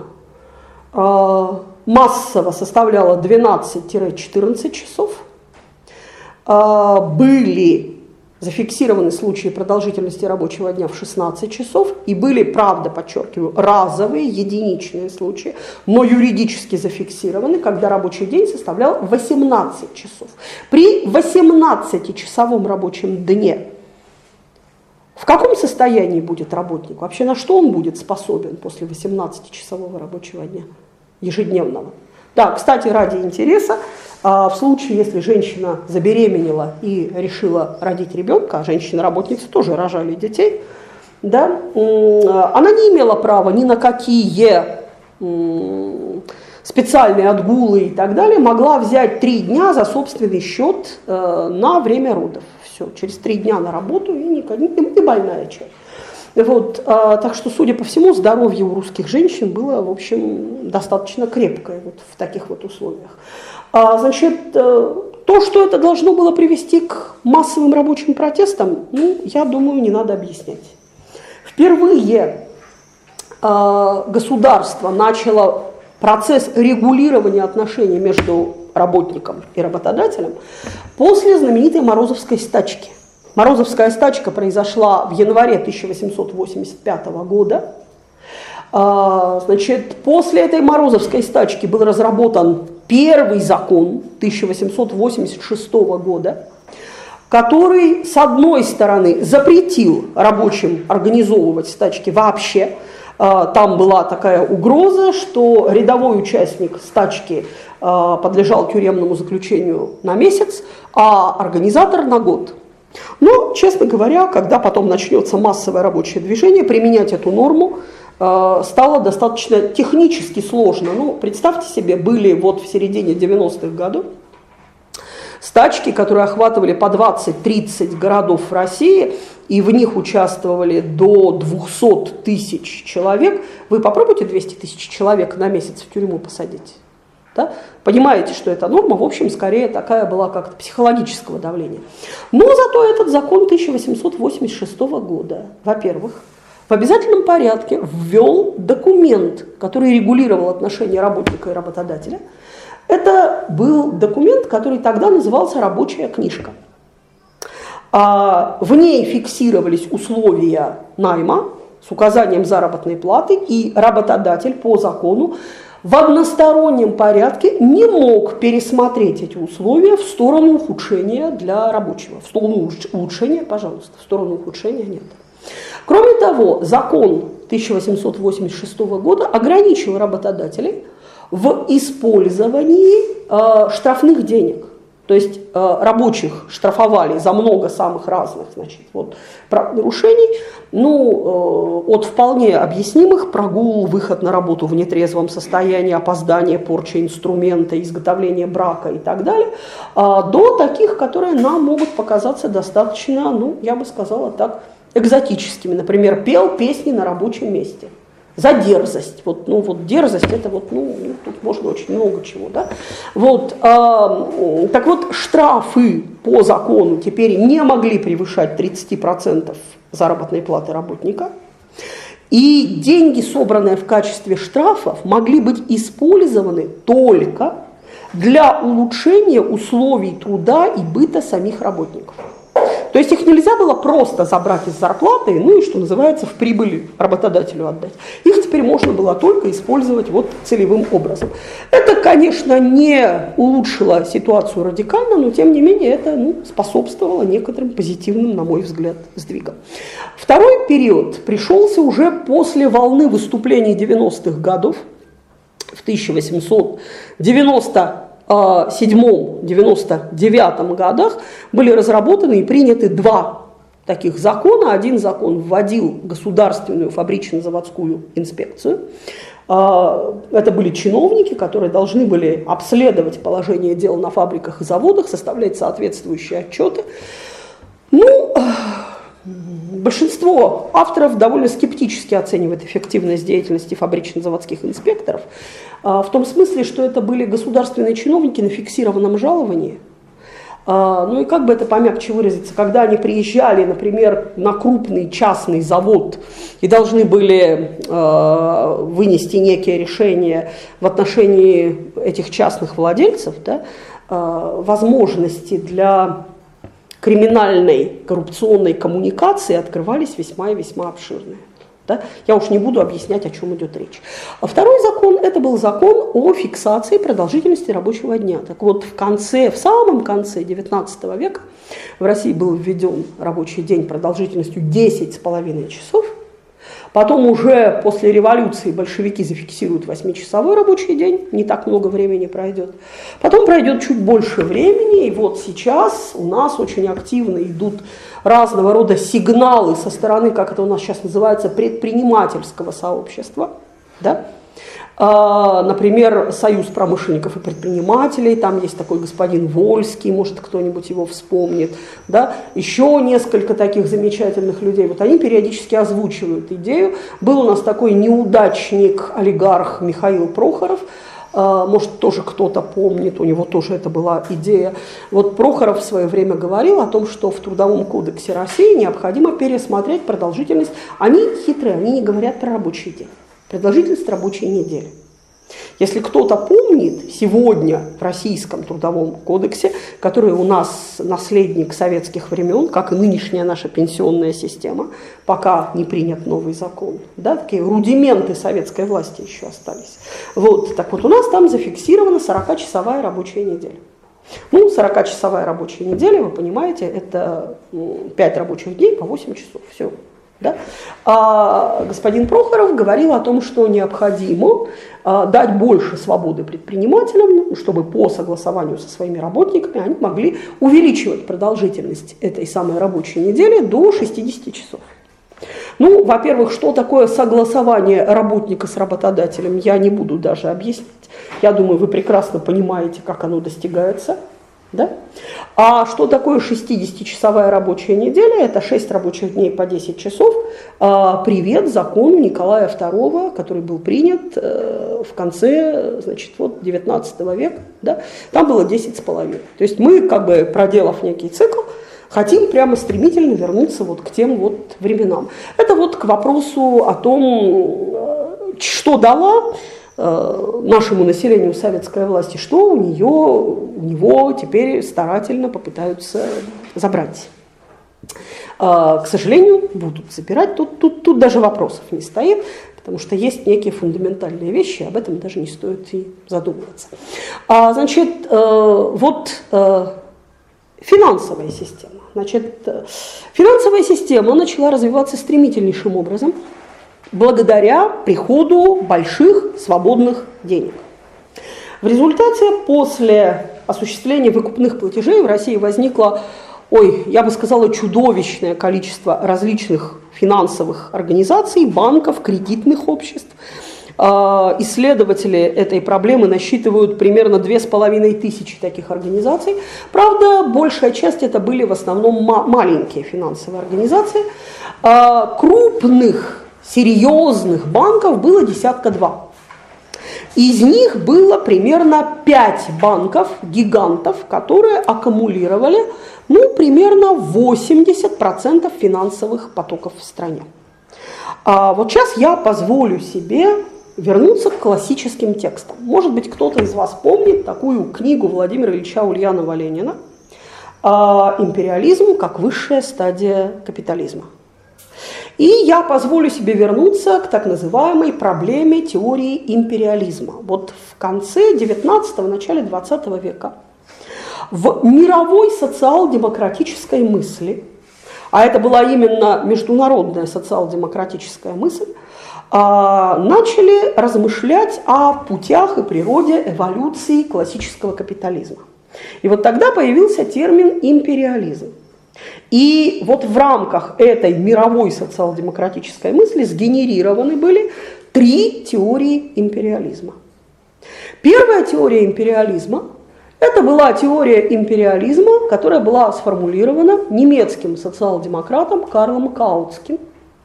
э, массово составляла двенадцать-четырнадцать часов. Э, были зафиксированы случаи продолжительности рабочего дня в шестнадцать часов, и были, правда, подчеркиваю, разовые, единичные случаи, но юридически зафиксированы, когда рабочий день составлял восемнадцать часов. При восемнадцатичасовом рабочем дне в каком состоянии будет работник? Вообще на что он будет способен после восемнадцатичасового рабочего дня ежедневного? Да, кстати, ради интереса, в случае, если женщина забеременела и решила родить ребенка, а женщины-работницы тоже рожали детей, да, она не имела права ни на какие специальные отгулы и так далее, могла взять три дня за собственный счет на время родов. Все, через три дня на работу и, не, и больная часть. Вот, а, так что, судя по всему, здоровье у русских женщин было, в общем, достаточно крепкое вот в таких вот условиях. А, значит, то, что это должно было привести к массовым рабочим протестам, ну, я думаю, не надо объяснять. Впервые а, государство начало процесс регулирования отношений между работником и работодателем после знаменитой Морозовской стачки. Морозовская стачка произошла в январе тысяча восемьсот восемьдесят пятого года. Значит, после этой Морозовской стачки был разработан первый закон тысяча восемьсот восемьдесят шестого года, который, с одной стороны, запретил рабочим организовывать стачки вообще, Там была такая угроза, что рядовой участник стачки подлежал тюремному заключению на месяц, а организатор на год. Но, честно говоря, когда потом начнется массовое рабочее движение, применять эту норму стало достаточно технически сложно. Ну, представьте себе, были вот в середине девяностых годов стачки, которые охватывали по двадцать-тридцать городов в России, и в них участвовали до двухсот тысяч человек. Вы попробуйте двести тысяч человек на месяц в тюрьму посадить. Да? Понимаете, что эта норма, в общем, скорее такая была как-то психологического давления. Но зато этот закон тысяча восемьсот восемьдесят шестого года, во-первых, в обязательном порядке ввел документ, который регулировал отношения работника и работодателя. Это был документ, который тогда назывался «Рабочая книжка». В ней фиксировались условия найма с указанием заработной платы, и работодатель по закону в одностороннем порядке не мог пересмотреть эти условия в сторону ухудшения для рабочего. В сторону улучшения, пожалуйста, в сторону ухудшения нет. Кроме того, закон тысяча восемьсот восемьдесят шестого года ограничил работодателей в использовании э, штрафных денег. То есть э, рабочих штрафовали за много самых разных, значит, вот, нарушений, ну, э, от вполне объяснимых: прогул, выход на работу в нетрезвом состоянии, опоздание, порча инструмента, изготовление брака и так далее, э, до таких, которые нам могут показаться достаточно, ну, я бы сказала так, экзотическими. Например, пел песни на рабочем месте. За дерзость. Вот, ну, вот дерзость, это вот, ну, тут можно очень много чего, да. Вот, э, так вот, штрафы по закону теперь не могли превышать тридцать процентов заработной платы работника. И деньги, собранные в качестве штрафов, могли быть использованы только для улучшения условий труда и быта самих работников. То есть их нельзя было просто забрать из зарплаты, ну и, что называется, в прибыль работодателю отдать. Их теперь можно было только использовать вот целевым образом. Это, конечно, не улучшило ситуацию радикально, но тем не менее это, ну, способствовало некоторым позитивным, на мой взгляд, сдвигам. Второй период пришелся уже после волны выступлений девяностых годов. В тысяча восемьсот девяносто седьмом — девяносто девятом годах были разработаны и приняты два таких закона. Один закон вводил государственную фабрично-заводскую инспекцию. Это были чиновники, которые должны были обследовать положение дел на фабриках и заводах, составлять соответствующие отчеты. Ну, большинство авторов довольно скептически оценивает эффективность деятельности фабрично-заводских инспекторов, в том смысле, что это были государственные чиновники на фиксированном жаловании. Ну и как бы это помягче выразиться, когда они приезжали, например, на крупный частный завод и должны были вынести некие решения в отношении этих частных владельцев, да, возможности для криминальной коррупционной коммуникации открывались весьма и весьма обширные. Да? Я уж не буду объяснять, о чем идет речь. А второй закон — это был закон о фиксации продолжительности рабочего дня. Так вот, в конце, в самом конце девятнадцатого века в России был введен рабочий день продолжительностью десять с половиной часов. Потом уже после революции большевики зафиксируют восьмичасовой рабочий день, не так много времени пройдет. Потом пройдет чуть больше времени, и вот сейчас у нас очень активно идут разного рода сигналы со стороны, как это у нас сейчас называется, предпринимательского сообщества. Да? Например, Союз промышленников и предпринимателей, там есть такой господин Вольский, может кто-нибудь его вспомнит, да? Еще несколько таких замечательных людей, вот они периодически озвучивают идею. Был у нас такой неудачник, олигарх Михаил Прохоров, может тоже кто-то помнит, у него тоже это была идея. Вот Прохоров в свое время говорил о том, что в Трудовом кодексе России необходимо пересмотреть продолжительность. Они хитрые, они не говорят про рабочий день. Продолжительность рабочей недели. Если кто-то помнит сегодня в Российском трудовом кодексе, который у нас наследник советских времен, как и нынешняя наша пенсионная система, пока не принят новый закон, да, такие рудименты советской власти еще остались. Вот, так вот у нас там зафиксирована сорокачасовая рабочая неделя. Ну, сорокачасовая рабочая неделя, вы понимаете, это пять рабочих дней по восемь часов. Все. Да? А господин Прохоров говорил о том, что необходимо а, дать больше свободы предпринимателям, чтобы по согласованию со своими работниками они могли увеличивать продолжительность этой самой рабочей недели до шестидесяти часов. Ну, во-первых, что такое согласование работника с работодателем, я не буду даже объяснять. Я думаю, вы прекрасно понимаете, как оно достигается. Да? А что такое шестидесятичасовая рабочая неделя? Это шесть рабочих дней по десять часов. Привет закону Николая второго, который был принят в конце, значит, вот девятнадцатого века. Да? Там было десять с половиной. То есть мы, как бы проделав некий цикл, хотим прямо стремительно вернуться вот к тем вот временам. Это вот к вопросу о том, что дала нашему населению советская власть, и что у нее, у него теперь старательно попытаются забрать. К сожалению, будут забирать, тут, тут, тут даже вопросов не стоит, потому что есть некие фундаментальные вещи, об этом даже не стоит и задумываться. Значит, вот финансовая система. Значит, финансовая система начала развиваться стремительнейшим образом, благодаря приходу больших свободных денег. В результате, после осуществления выкупных платежей в России возникло, ой, я бы сказала, чудовищное количество различных финансовых организаций, банков, кредитных обществ. Исследователи этой проблемы насчитывают примерно две с половиной тысячи таких организаций. Правда, большая часть это были в основном маленькие финансовые организации. Крупных серьезных банков было десятка два. Из них было примерно пять банков, гигантов, которые аккумулировали ну, примерно восемьдесят процентов финансовых потоков в стране. А вот сейчас я позволю себе вернуться к классическим текстам. Может быть, кто-то из вас помнит такую книгу Владимира Ильича Ульянова-Ленина «Империализм как высшая стадия капитализма». И я позволю себе вернуться к так называемой проблеме теории империализма. Вот в конце девятнадцатого, начале двадцатого века в мировой социал-демократической мысли, а это была именно международная социал-демократическая мысль, начали размышлять о путях и природе эволюции классического капитализма. И вот тогда появился термин империализм. И вот в рамках этой мировой социал-демократической мысли сгенерированы были три теории империализма. Первая теория империализма – это была теория империализма, которая была сформулирована немецким социал-демократом Карлом Каутским.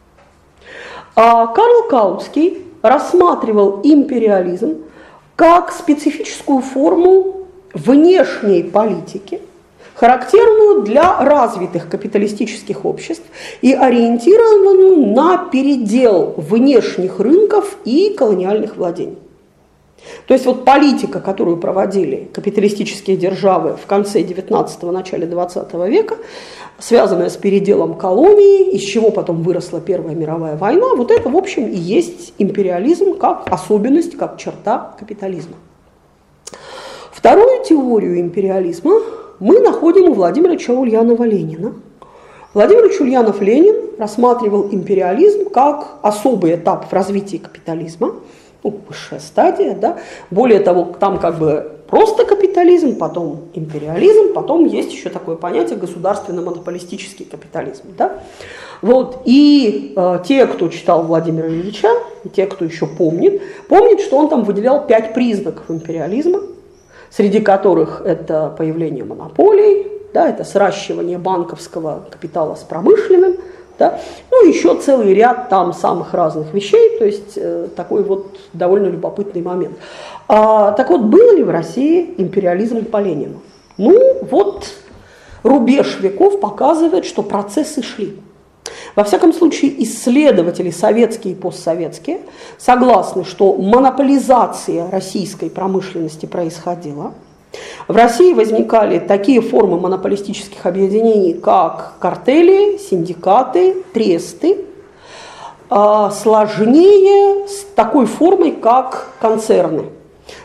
А Карл Каутский рассматривал империализм как специфическую форму внешней политики, характерную для развитых капиталистических обществ и ориентированную на передел внешних рынков и колониальных владений. То есть вот политика, которую проводили капиталистические державы в конце девятнадцатого, начале двадцатого века, связанная с переделом колоний, из чего потом выросла Первая мировая война, вот это, в общем, и есть империализм как особенность, как черта капитализма. Вторую теорию империализма мы находим у Владимира Ильича Ульянова-Ленина. Владимир Ильич Ульянов-Ленин рассматривал империализм как особый этап в развитии капитализма, ну, высшая стадия, да. Более того, там как бы просто капитализм, потом империализм, потом есть еще такое понятие государственно-монополистический капитализм. Да. Вот. И э, те, кто читал Владимира Ильича, и те, кто еще помнит, помнит, что он там выделял пять признаков империализма, среди которых это появление монополий, да, это сращивание банковского капитала с промышленным, да, ну еще целый ряд там самых разных вещей, то есть э, такой вот довольно любопытный момент. А, так вот, был ли в России империализм по Ленину? Ну вот рубеж веков показывает, что процессы шли. Во всяком случае, исследователи советские и постсоветские согласны, что монополизация российской промышленности происходила. В России возникали такие формы монополистических объединений, как картели, синдикаты, тресты. Сложнее с такой формой, как концерны.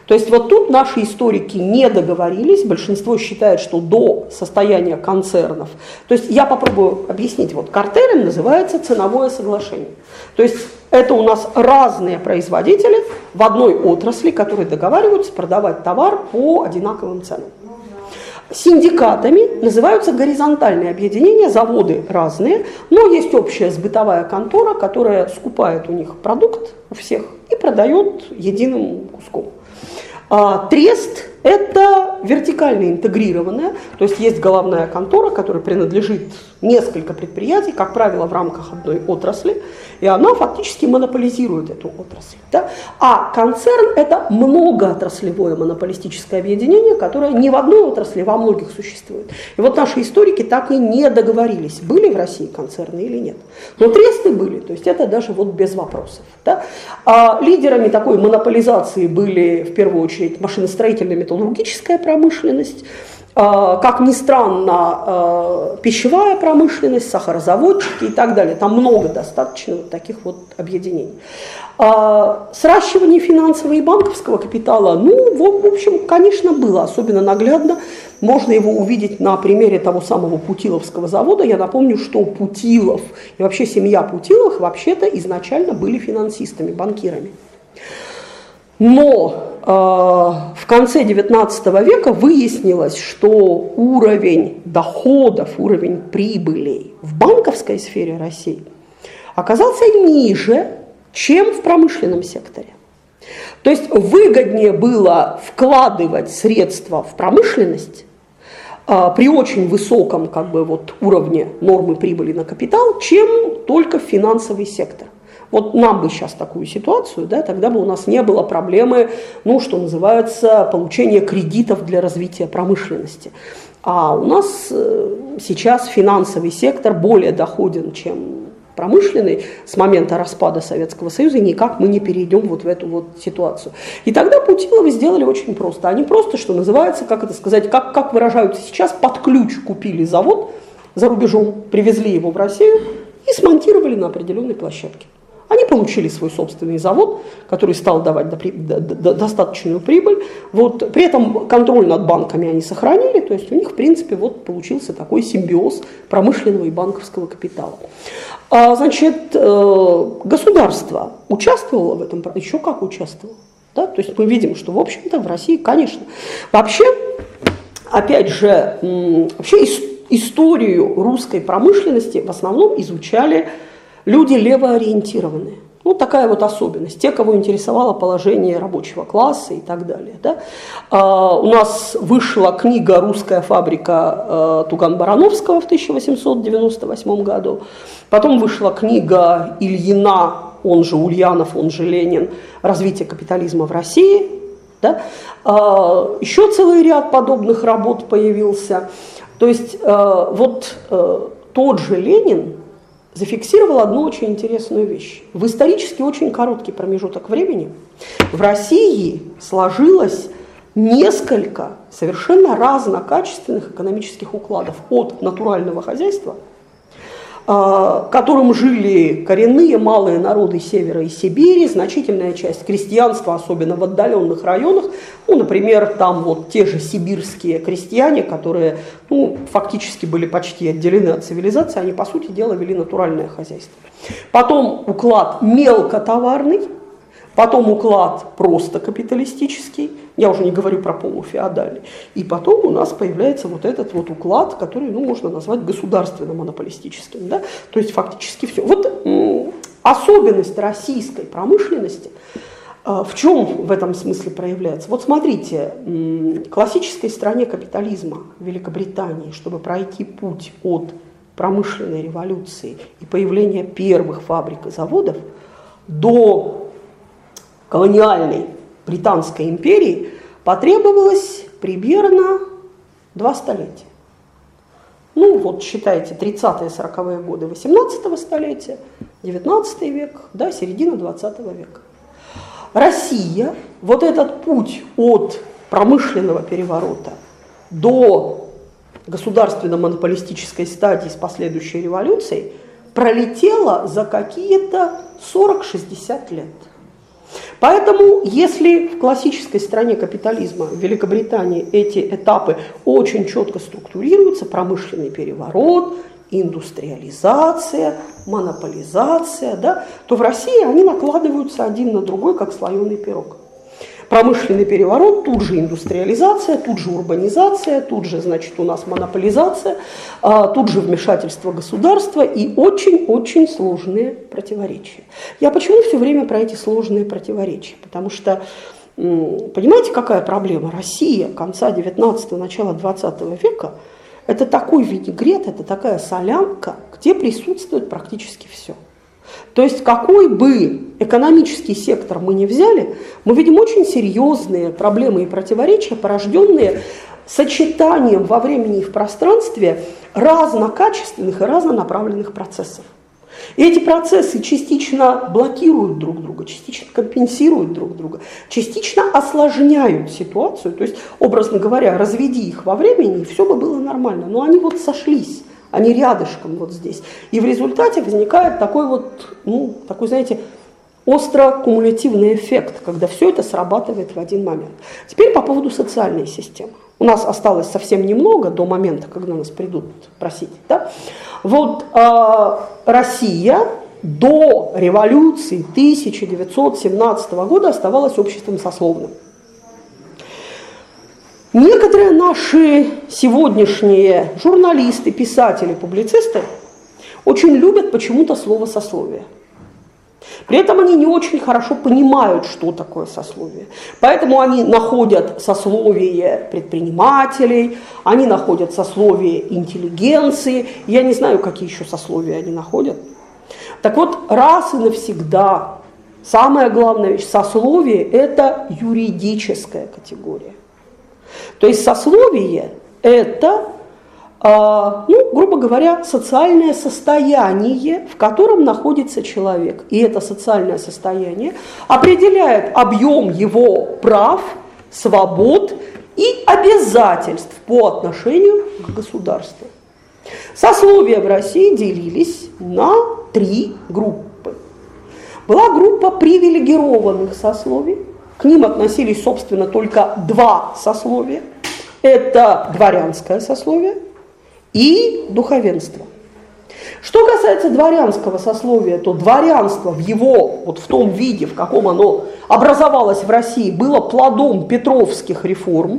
То есть вот тут наши историки не договорились, большинство считает, что до состояния концернов. То есть я попробую объяснить, вот картелем называется ценовое соглашение. То есть это у нас разные производители в одной отрасли, которые договариваются продавать товар по одинаковым ценам. Синдикатами называются горизонтальные объединения, заводы разные, но есть общая сбытовая контора, которая скупает у них продукт у всех и продает единым куском. А трест – это вертикально интегрированная, то есть есть головная контора, которая принадлежит несколько предприятий, как правило, в рамках одной отрасли, и она фактически монополизирует эту отрасль. Да? А концерн – это многоотраслевое монополистическое объединение, которое не в одной отрасли, а во многих существует. И вот наши историки так и не договорились, были в России концерны или нет. Но тресты были, то есть это даже вот без вопросов. Да? А лидерами такой монополизации были в первую очередь машиностроительная металлургическая промышленность, как ни странно, пищевая промышленность, сахарозаводчики и так далее. Там много достаточно вот таких вот объединений. Сращивание финансового и банковского капитала, ну, в общем, конечно, было. Особенно наглядно можно его увидеть на примере того самого Путиловского завода. Я напомню, что Путилов и вообще семья Путиловых вообще-то изначально были финансистами, банкирами. Но э, в конце девятнадцатого века выяснилось, что уровень доходов, уровень прибылей в банковской сфере России оказался ниже, чем в промышленном секторе. То есть выгоднее было вкладывать средства в промышленность э, при очень высоком как бы, вот, уровне нормы прибыли на капитал, чем только в финансовый сектор. Вот нам бы сейчас такую ситуацию, да, тогда бы у нас не было проблемы, ну, что называется, получения кредитов для развития промышленности. А у нас сейчас финансовый сектор более доходен, чем промышленный с момента распада Советского Союза, и никак мы не перейдем вот в эту вот ситуацию. И тогда Путиловы сделали очень просто. Они просто, что называется, как это сказать, как, как выражаются сейчас, под ключ купили завод за рубежом, привезли его в Россию и смонтировали на определенной площадке. Они получили свой собственный завод, который стал давать до, до, до, достаточную прибыль. Вот, при этом контроль над банками они сохранили, то есть у них, в принципе, вот получился такой симбиоз промышленного и банковского капитала. А, значит, государство участвовало в этом, еще как участвовало. Да? То есть мы видим, что, в общем-то, в России, конечно, вообще, опять же, вообще историю русской промышленности в основном изучали люди левоориентированные. Ну, такая вот особенность. Те, кого интересовало положение рабочего класса и так далее. Да? А, у нас вышла книга «Русская фабрика» а, Туган-Барановского в тысяча восемьсот девяносто восьмом году. Потом вышла книга Ильина, он же Ульянов, он же Ленин, «Развитие капитализма в России». Да? А, еще целый ряд подобных работ появился. То есть а, вот а, тот же Ленин зафиксировал одну очень интересную вещь. В исторически очень короткий промежуток времени в России сложилось несколько совершенно разнокачественных экономических укладов от натурального хозяйства, которым жили коренные малые народы Севера и Сибири, значительная часть крестьянства, особенно в отдаленных районах, ну, например, там вот те же сибирские крестьяне, которые ну, фактически были почти отделены от цивилизации, они, по сути дела, вели натуральное хозяйство. Потом уклад мелкотоварный, потом уклад просто капиталистический, я уже не говорю про полуфеодальный, и потом у нас появляется вот этот вот уклад, который ну, можно назвать государственно-монополистическим. Да? То есть фактически все. Вот м- особенность российской промышленности э, в чем в этом смысле проявляется? Вот смотрите, м- классической стране капитализма Великобритании, чтобы пройти путь от промышленной революции и появления первых фабрик и заводов до колониальной Британской империи потребовалось примерно два столетия. Ну вот считайте, тридцатые сороковые годы восемнадцатого столетия, девятнадцатый век, да, середина двадцатого века. Россия, вот этот путь от промышленного переворота до государственно-монополистической стадии с последующей революцией пролетела за какие-то сорок-шестьдесят лет. Поэтому, если в классической стране капитализма, в Великобритании, эти этапы очень четко структурируются, промышленный переворот, индустриализация, монополизация, да, то в России они накладываются один на другой, как слоеный пирог. Промышленный переворот, тут же индустриализация, тут же урбанизация, тут же, значит, у нас монополизация, тут же вмешательство государства и очень-очень сложные противоречия. Я почему все время про эти сложные противоречия? Потому что, понимаете, какая проблема? Россия конца девятнадцатого, начала двадцатого века – это такой винегрет, это такая солянка, где присутствует практически все. То есть какой бы экономический сектор мы ни взяли, мы видим очень серьезные проблемы и противоречия, порожденные сочетанием во времени и в пространстве разнокачественных и разнонаправленных процессов. И эти процессы частично блокируют друг друга, частично компенсируют друг друга, частично осложняют ситуацию. То есть, образно говоря, разведи их во времени, и все бы было нормально. Но они вот сошлись. Они рядышком вот здесь. И в результате возникает такой вот, ну, такой, знаете, остро-кумулятивный эффект, когда все это срабатывает в один момент. Теперь по поводу социальной системы. У нас осталось совсем немного до момента, когда нас придут просить. Да? Вот э, Россия до революции тысяча девятьсот семнадцатого года оставалась обществом сословным. Некоторые наши сегодняшние журналисты, писатели, публицисты очень любят почему-то слово «сословие». При этом они не очень хорошо понимают, что такое сословие. Поэтому они находят сословие предпринимателей, они находят сословие интеллигенции. Я не знаю, какие еще сословия они находят. Так вот, раз и навсегда, самая главная вещь, сословие – это юридическая категория. То есть сословие – это, ну, грубо говоря, социальное состояние, в котором находится человек. И это социальное состояние определяет объем его прав, свобод и обязательств по отношению к государству. Сословия в России делились на три группы. Была группа привилегированных сословий. К ним относились, собственно, только два сословия. Это дворянское сословие и духовенство. Что касается дворянского сословия, то дворянство в его, вот в том виде, в каком оно образовалось в России, было плодом петровских реформ.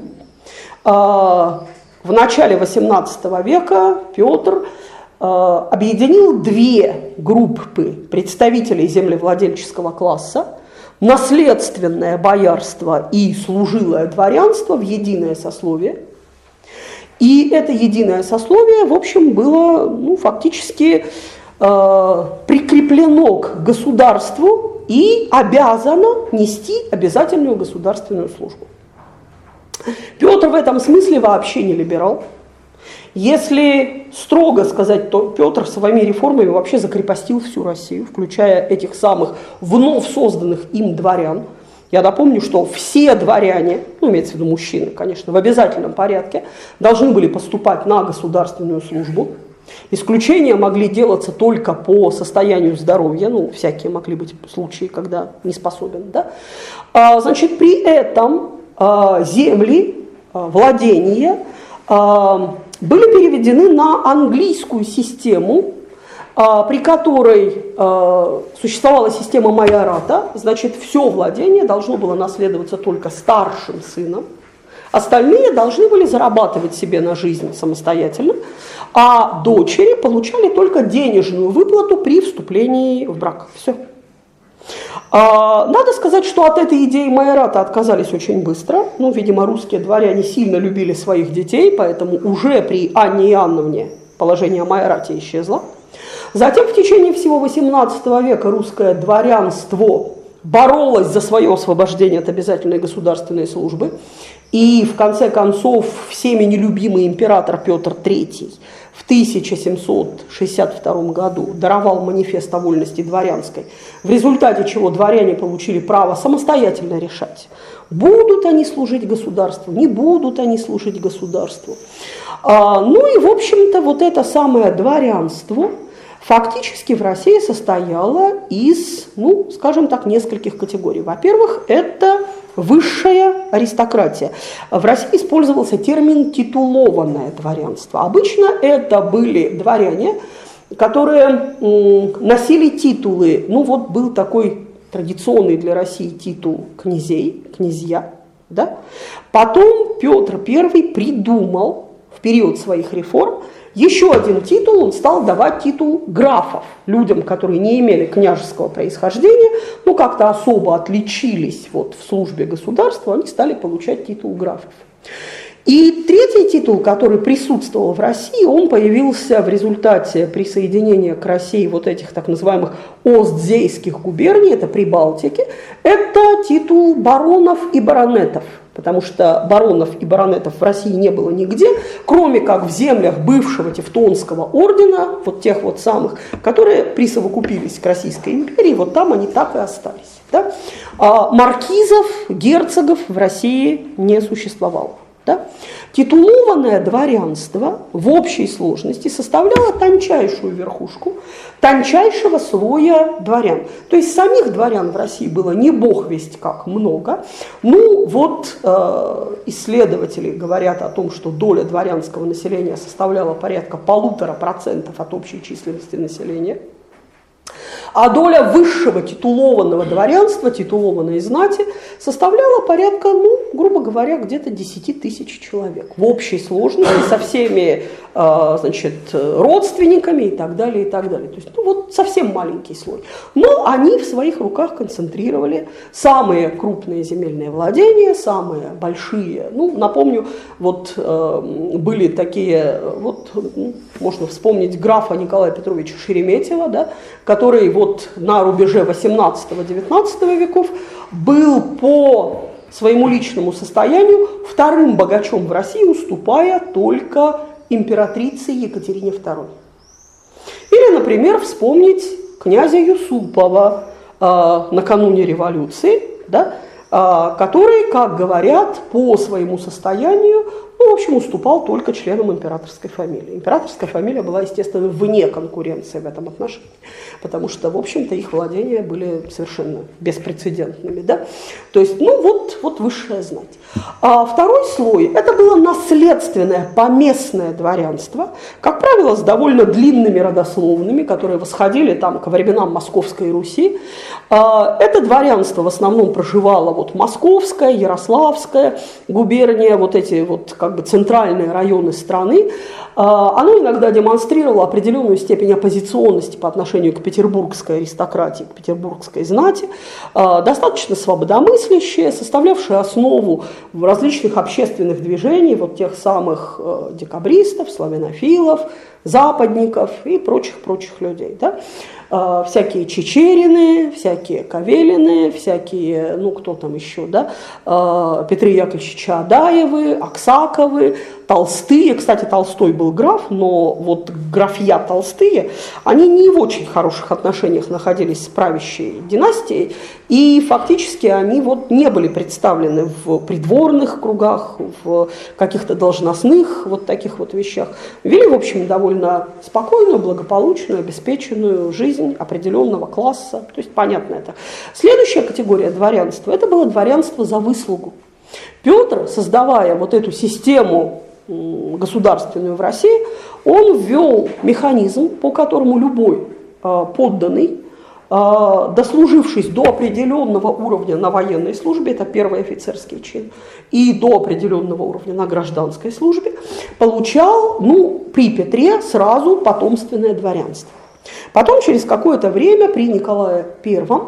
В начале восемнадцатого века Петр объединил две группы представителей землевладельческого класса, наследственное боярство и служилое дворянство в единое сословие. И это единое сословие, в общем, было, ну, фактически э, прикреплено к государству и обязано нести обязательную государственную службу. Петр в этом смысле вообще не либерал. Если строго сказать, то Петр своими реформами вообще закрепостил всю Россию, включая этих самых вновь созданных им дворян. Я напомню, что все дворяне, ну, имеется в виду мужчины, конечно, в обязательном порядке, должны были поступать на государственную службу. Исключения могли делаться только по состоянию здоровья, ну, всякие могли быть случаи, когда не способен, да. А, значит, при этом а, земли, а, владения а, были переведены на английскую систему, при которой существовала система майората. Значит, все владение должно было наследоваться только старшим сыном, остальные должны были зарабатывать себе на жизнь самостоятельно, а дочери получали только денежную выплату при вступлении в брак. Все. Надо сказать, что от этой идеи майората отказались очень быстро. Ну, видимо, русские дворяне сильно любили своих детей, поэтому уже при Анне Иоанновне положение о майорате исчезло. Затем в течение всего восемнадцатого века русское дворянство боролось за свое освобождение от обязательной государственной службы. И в конце концов всеми нелюбимый император Петр третий в тысяча семьсот шестьдесят втором году даровал манифест о вольности дворянской, в результате чего дворяне получили право самостоятельно решать, будут они служить государству, не будут они служить государству. А, ну и, в общем-то, вот это самое дворянство фактически в России состояла из, ну, скажем так, нескольких категорий. Во-первых, это высшая аристократия. В России использовался термин «титулованное дворянство». Обычно это были дворяне, которые носили титулы. Ну вот был такой традиционный для России титул князей, князья. Да? Потом Петр Первый придумал в период своих реформ еще один титул, он стал давать титул графов людям, которые не имели княжеского происхождения, но как-то особо отличились вот в службе государства, они стали получать титул графов. И третий титул, который присутствовал в России, он появился в результате присоединения к России вот этих так называемых остзейских губерний, это Прибалтики, это титул баронов и баронетов. Потому что баронов и баронетов в России не было нигде, кроме как в землях бывшего Тевтонского ордена, вот тех вот самых, которые присовокупились к Российской империи, вот там они так и остались. Да? А маркизов, герцогов в России не существовало. Да? Титулованное дворянство в общей сложности составляло тончайшую верхушку тончайшего слоя дворян. То есть самих дворян в России было не бог весть как много. Ну вот э, исследователи говорят о том, что доля дворянского населения составляла порядка полутора процентов от общей численности населения. А доля высшего титулованного дворянства, титулованной знати, составляла порядка, ну, грубо говоря, где-то десять тысяч человек. В общей сложности со всеми, значит, родственниками и так далее, и так далее. То есть, ну, вот совсем маленький слой. Но они в своих руках концентрировали самые крупные земельные владения, самые большие. Ну, напомню, вот были такие, вот, ну, можно вспомнить графа Николая Петровича Шереметьева, да, который вот на рубеже восемнадцатого-девятнадцатого веков был по своему личному состоянию вторым богачом в России, уступая только императрице Екатерине Второй. Или, например, вспомнить князя Юсупова э, накануне революции, да, э, который, как говорят, по своему состоянию, ну, в общем, уступал только членам императорской фамилии. Императорская фамилия была, естественно, вне конкуренции в этом отношении, потому что, в общем-то, их владения были совершенно беспрецедентными. Да? То есть, ну, вот, вот высшая знать. А второй слой – это было наследственное поместное дворянство, как правило, с довольно длинными родословными, которые восходили там ко временам Московской Руси. Это дворянство в основном проживало вот Московская, Ярославская губерния, вот эти вот как бы центральные районы страны. Оно иногда демонстрировало определенную степень оппозиционности по отношению к петербургской аристократии, к петербургской знати, достаточно свободомыслящее, составлявшее основу различных общественных движений, вот тех самых декабристов, славянофилов, западников и прочих-прочих людей. Да? Всякие Чичерины, всякие Кавелины, всякие, ну кто там еще, да, Петры Яковлевича Чаадаевы, Аксаковы, Толстые. Кстати, Толстой был граф, но вот графья Толстые, они не в очень хороших отношениях находились с правящей династией, и фактически они вот не были представлены в придворных кругах, в каких-то должностных вот таких вот вещах. Вели, в общем, довольно спокойную, благополучную, обеспеченную жизнь определенного класса. То есть понятно это. Следующая категория дворянства – это было дворянство за выслугу. Петр, создавая вот эту систему государственную в России, он ввел механизм, по которому любой э, подданный, э, дослужившись до определенного уровня на военной службе, это первый офицерский чин, и до определенного уровня на гражданской службе, получал, ну, при Петре сразу потомственное дворянство. Потом, через какое-то время, при Николае Первом,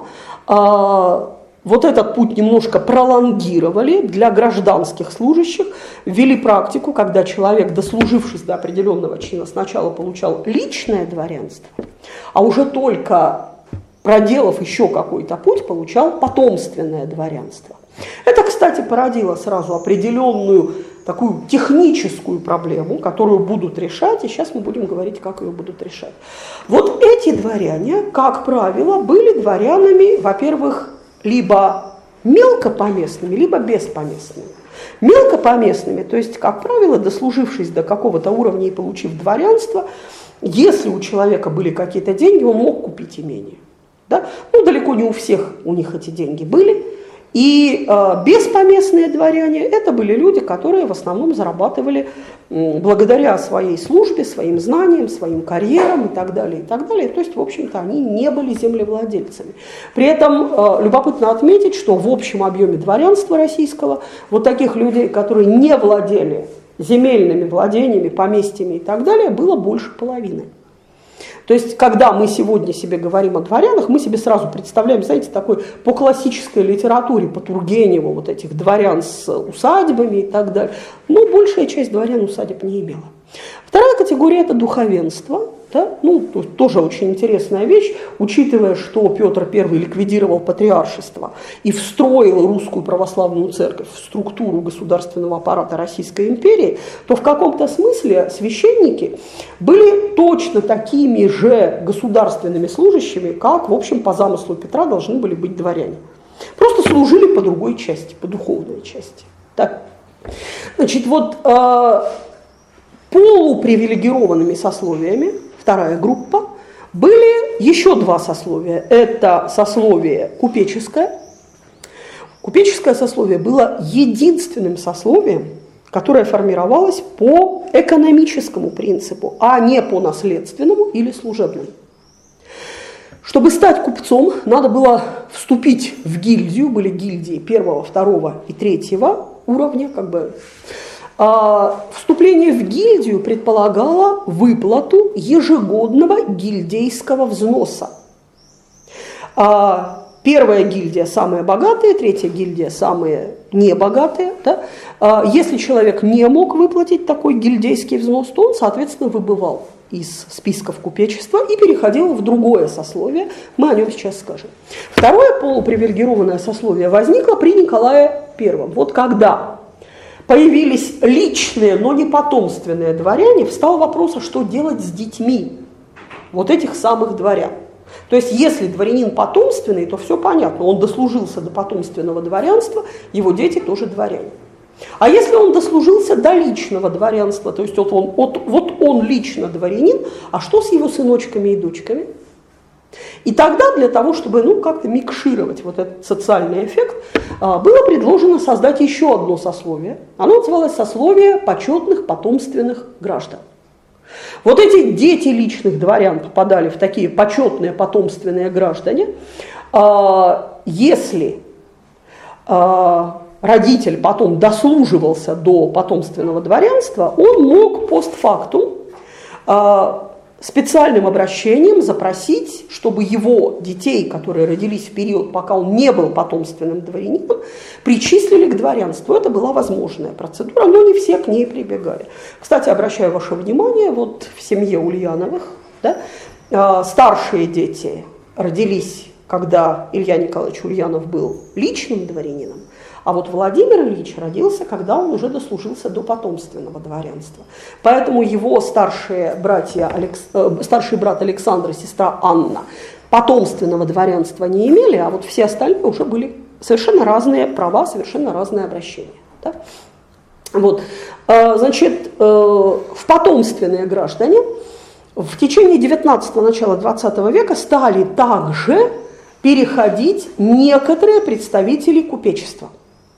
э, вот этот путь немножко пролонгировали для гражданских служащих, ввели практику, когда человек, дослужившись до определенного чина, сначала получал личное дворянство, а уже только проделав еще какой-то путь, получал потомственное дворянство. Это, кстати, породило сразу определенную такую техническую проблему, которую будут решать, и сейчас мы будем говорить, как ее будут решать. Вот эти дворяне, как правило, были дворянами, во-первых, либо мелкопоместными, либо беспоместными. Мелкопоместными, то есть, как правило, дослужившись до какого-то уровня и получив дворянство, если у человека были какие-то деньги, он мог купить имение. Да? Ну, далеко не у всех у них эти деньги были. И э, беспоместные дворяне – это были люди, которые в основном зарабатывали э, благодаря своей службе, своим знаниям, своим карьерам и так далее, и так далее. То есть, в общем-то, они не были землевладельцами. При этом э, любопытно отметить, что в общем объеме дворянства российского вот таких людей, которые не владели земельными владениями, поместьями и так далее, было больше половины. То есть, когда мы сегодня себе говорим о дворянах, мы себе сразу представляем, знаете, такой по классической литературе, по Тургеневу, вот этих дворян с усадьбами и так далее. Но большая часть дворян усадеб не имела. Вторая категория – это духовенство. Да? Ну, тоже очень интересная вещь, учитывая, что Петр Первый ликвидировал патриаршество и встроил русскую православную церковь в структуру государственного аппарата Российской империи, то в каком-то смысле священники были точно такими же государственными служащими, как, в общем, по замыслу Петра должны были быть дворяне. Просто служили по другой части, по духовной части. Да? Значит, вот э, полупривилегированными сословиями, вторая группа, были еще два сословия. Это сословие купеческое. Купеческое сословие было единственным сословием, которое формировалось по экономическому принципу, а не по наследственному или служебному. Чтобы стать купцом, надо было вступить в гильдию, были гильдии первого, второго и третьего уровня, как бы. А вступление в гильдию предполагало выплату ежегодного гильдейского взноса. А первая гильдия самая богатая, третья гильдия самые небогатые. Да? А если человек не мог выплатить такой гильдейский взнос, то он, соответственно, выбывал из списков купечества и переходил в другое сословие. Мы о нем сейчас скажем. Второе полупривилегированное сословие возникло при Николае Первом. Вот когда появились личные, но не потомственные дворяне, встал вопрос, а что делать с детьми вот этих самых дворян. То есть, если дворянин потомственный, то все понятно, он дослужился до потомственного дворянства, его дети тоже дворяне. А если он дослужился до личного дворянства, то есть вот он, вот, вот он лично дворянин, а что с его сыночками и дочками? И тогда для того, чтобы ну, как-то микшировать вот этот социальный эффект, было предложено создать еще одно сословие. Оно называлось сословие почетных потомственных граждан. Вот эти дети личных дворян попадали в такие почетные потомственные граждане, если родитель потом дослуживался до потомственного дворянства, он мог постфактум специальным обращением запросить, чтобы его детей, которые родились в период, пока он не был потомственным дворянином, причислили к дворянству. Это была возможная процедура, но не все к ней прибегали. Кстати, обращаю ваше внимание, вот в семье Ульяновых да, старшие дети родились, когда Илья Николаевич Ульянов был личным дворянином, а вот Владимир Ильич родился, когда он уже дослужился до потомственного дворянства. Поэтому его старшие братья, Алекс... старший брат Александр и сестра Анна потомственного дворянства не имели, а вот все остальные уже были совершенно разные права, совершенно разные обращения. Да? Вот. Значит, в потомственные граждане в течение девятнадцатого, начала двадцатого века стали также переходить некоторые представители купечества.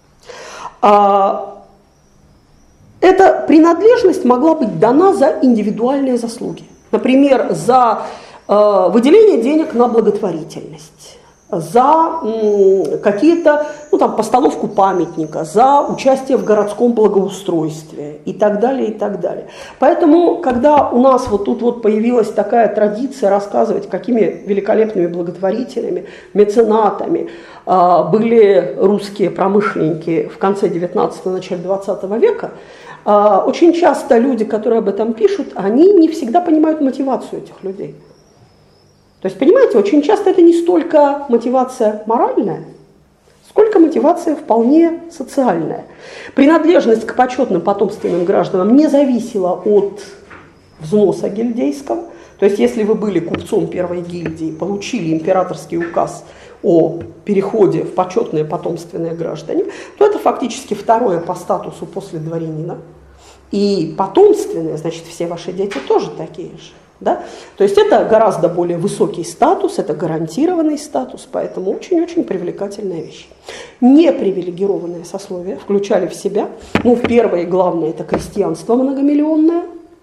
Эта принадлежность могла быть дана за индивидуальные заслуги. Например, за выделение денег на благотворительность, за какие-то, ну, там, постановку памятника, за участие в городском благоустройстве и так далее, и так далее. Поэтому, когда у нас вот тут вот появилась такая традиция рассказывать, какими великолепными благотворителями, меценатами э, были русские промышленники в конце девятнадцатого, начале двадцатого века, э, очень часто люди, которые об этом пишут, они не всегда понимают мотивацию этих людей. То есть, понимаете, очень часто это не столько мотивация моральная, сколько мотивация вполне социальная. Принадлежность к почетным потомственным гражданам не зависела от взноса гильдейского. То есть, если вы были купцом первой гильдии, получили императорский указ о переходе в почетные потомственные граждане, то это фактически второе по статусу после дворянина. И потомственные, значит, все ваши дети тоже такие же. Да? То есть это гораздо более высокий статус, это гарантированный статус, поэтому очень-очень привлекательная вещь. Непривилегированные сословия включали в себя, ну, первое и главное, это крестьянство многомиллионное.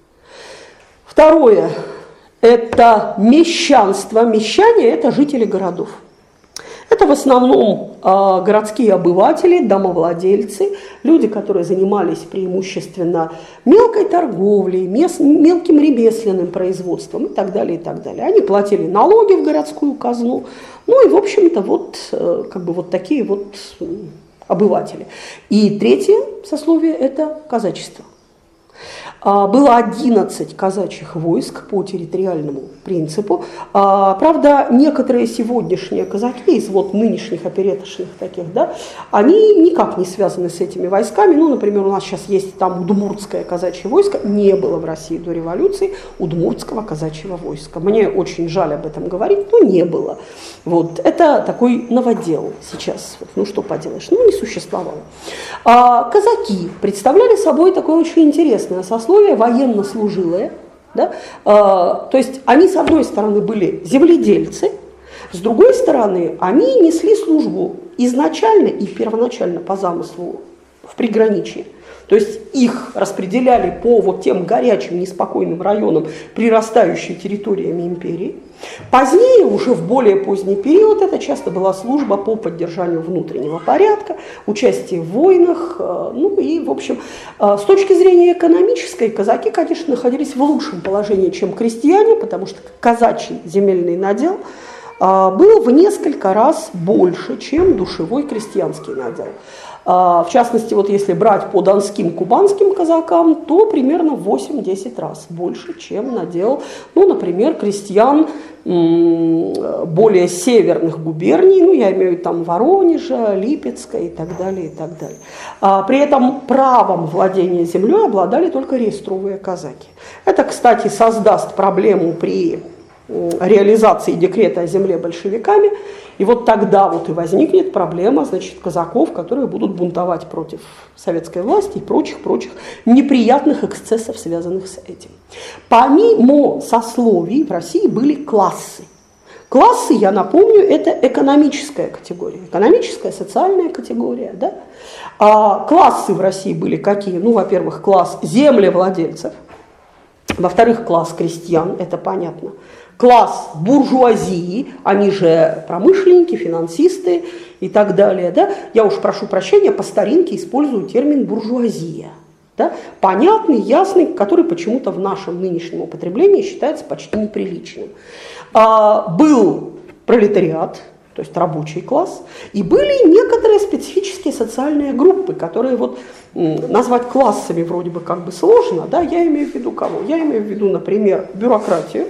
Второе, это мещанство. Мещане – это жители городов. Это в основном э, городские обыватели, домовладельцы, люди, которые занимались преимущественно мелкой торговлей, мес, мелким ремесленным производством и так далее, и так далее. Они платили налоги в городскую казну, ну и, в общем-то, вот, э, как бы вот такие вот обыватели. И третье сословие – это казачество. Было одиннадцать казачьих войск по территориальному принципу. Правда, некоторые сегодняшние казаки из вот нынешних опереточных таких, да, они никак не связаны с этими войсками. Ну, например, у нас сейчас есть там удмуртское казачье войско. Не было в России до революции удмуртского казачьего войска. Мне очень жаль об этом говорить, но не было. Вот. Это такой новодел сейчас. Ну, что поделаешь, ну, не существовало. А казаки представляли собой такое очень интересное сословие, военнослужилые, да? а, то есть они с одной стороны были земледельцы, с другой стороны они несли службу изначально и первоначально по замыслу в приграничье. То есть их распределяли по вот тем горячим, неспокойным районам, прирастающей территориями империи. Позднее, уже в более поздний период, это часто была служба по поддержанию внутреннего порядка, участие в войнах. Ну и, в общем, с точки зрения экономической, казаки, конечно, находились в лучшем положении, чем крестьяне, потому что казачий земельный надел был в несколько раз больше, чем душевой крестьянский надел. В частности, вот если брать по донским, кубанским казакам, то примерно в восемь-десять раз больше, чем надел, ну, например, крестьян более северных губерний, ну, я имею в виду там Воронежа, Липецка и так далее, и так далее. При этом правом владения землей обладали только реестровые казаки. Это, кстати, создаст проблему при реализации декрета о земле большевиками, и вот тогда вот и возникнет проблема, значит, казаков, которые будут бунтовать против советской власти и прочих-прочих неприятных эксцессов, связанных с этим. Помимо сословий в России были классы. Классы, я напомню, это экономическая категория, экономическая, социальная категория. Да? А классы в России были какие? Ну, во-первых, класс землевладельцев, во-вторых, класс крестьян, это понятно. Класс буржуазии, они же промышленники, финансисты и так далее. Да? Я уж прошу прощения, по старинке использую термин буржуазия. Да? Понятный, ясный, который почему-то в нашем нынешнем употреблении считается почти неприличным. А, был пролетариат, то есть рабочий класс, и были некоторые специфические социальные группы, которые вот назвать классами вроде бы как бы сложно. Да? Я имею в виду кого? Я имею в виду, например, бюрократию.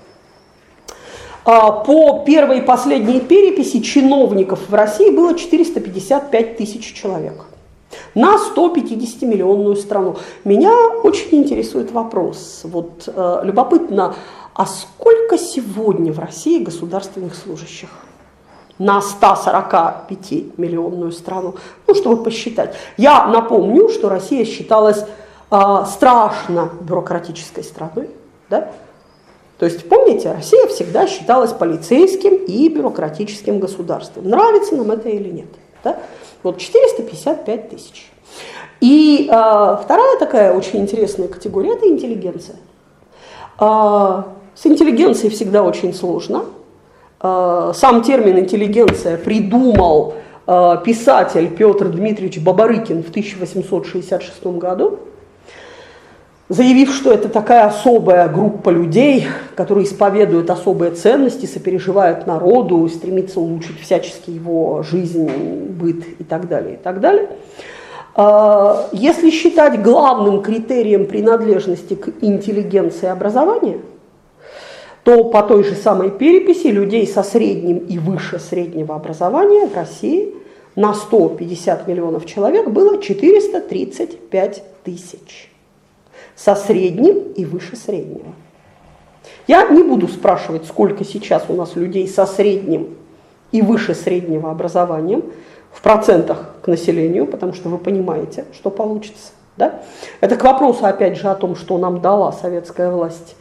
По первой и последней переписи чиновников в России было четыреста пятьдесят пять тысяч человек на сто пятидесятимиллионную страну. Меня очень интересует вопрос. Вот, э, любопытно, а сколько сегодня в России государственных служащих на сто сорок пятимиллионную страну? Ну, чтобы посчитать. Я напомню, что Россия считалась э, страшно бюрократической страной, да? То есть, помните, Россия всегда считалась полицейским и бюрократическим государством. Нравится нам это или нет? Да? Вот четыреста пятьдесят пять тысяч. И э, вторая такая очень интересная категория – это интеллигенция. Э, с интеллигенцией всегда очень сложно. Э, сам термин «интеллигенция» придумал э, писатель Петр Дмитриевич Бабарыкин в тысяча восемьсот шестьдесят шестом году. Заявив, что это такая особая группа людей, которые исповедуют особые ценности, сопереживают народу, стремятся улучшить всячески его жизнь, быт и так далее, и так далее. Если считать главным критерием принадлежности к интеллигенции образования, то по той же самой переписи людей со средним и выше среднего образования в России на сто пятьдесят миллионов человек было четыреста тридцать пять тысяч. Со средним и выше среднего. Я не буду спрашивать, сколько сейчас у нас людей со средним и выше среднего образованием в процентах к населению, потому что вы понимаете, что получится. Да? Это к вопросу, опять же, о том, что нам дала советская власть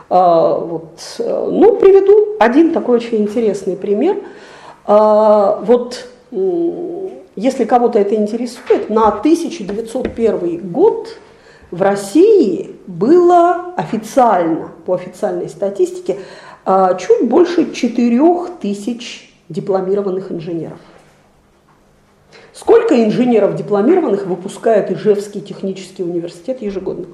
Вот. Ну, приведу один такой очень интересный пример. Вот, если кого-то это интересует, на тысяча девятьсот первый год в России было официально, по официальной статистике, чуть больше четырех тысяч дипломированных инженеров. Сколько инженеров дипломированных выпускает Ижевский технический университет ежегодно?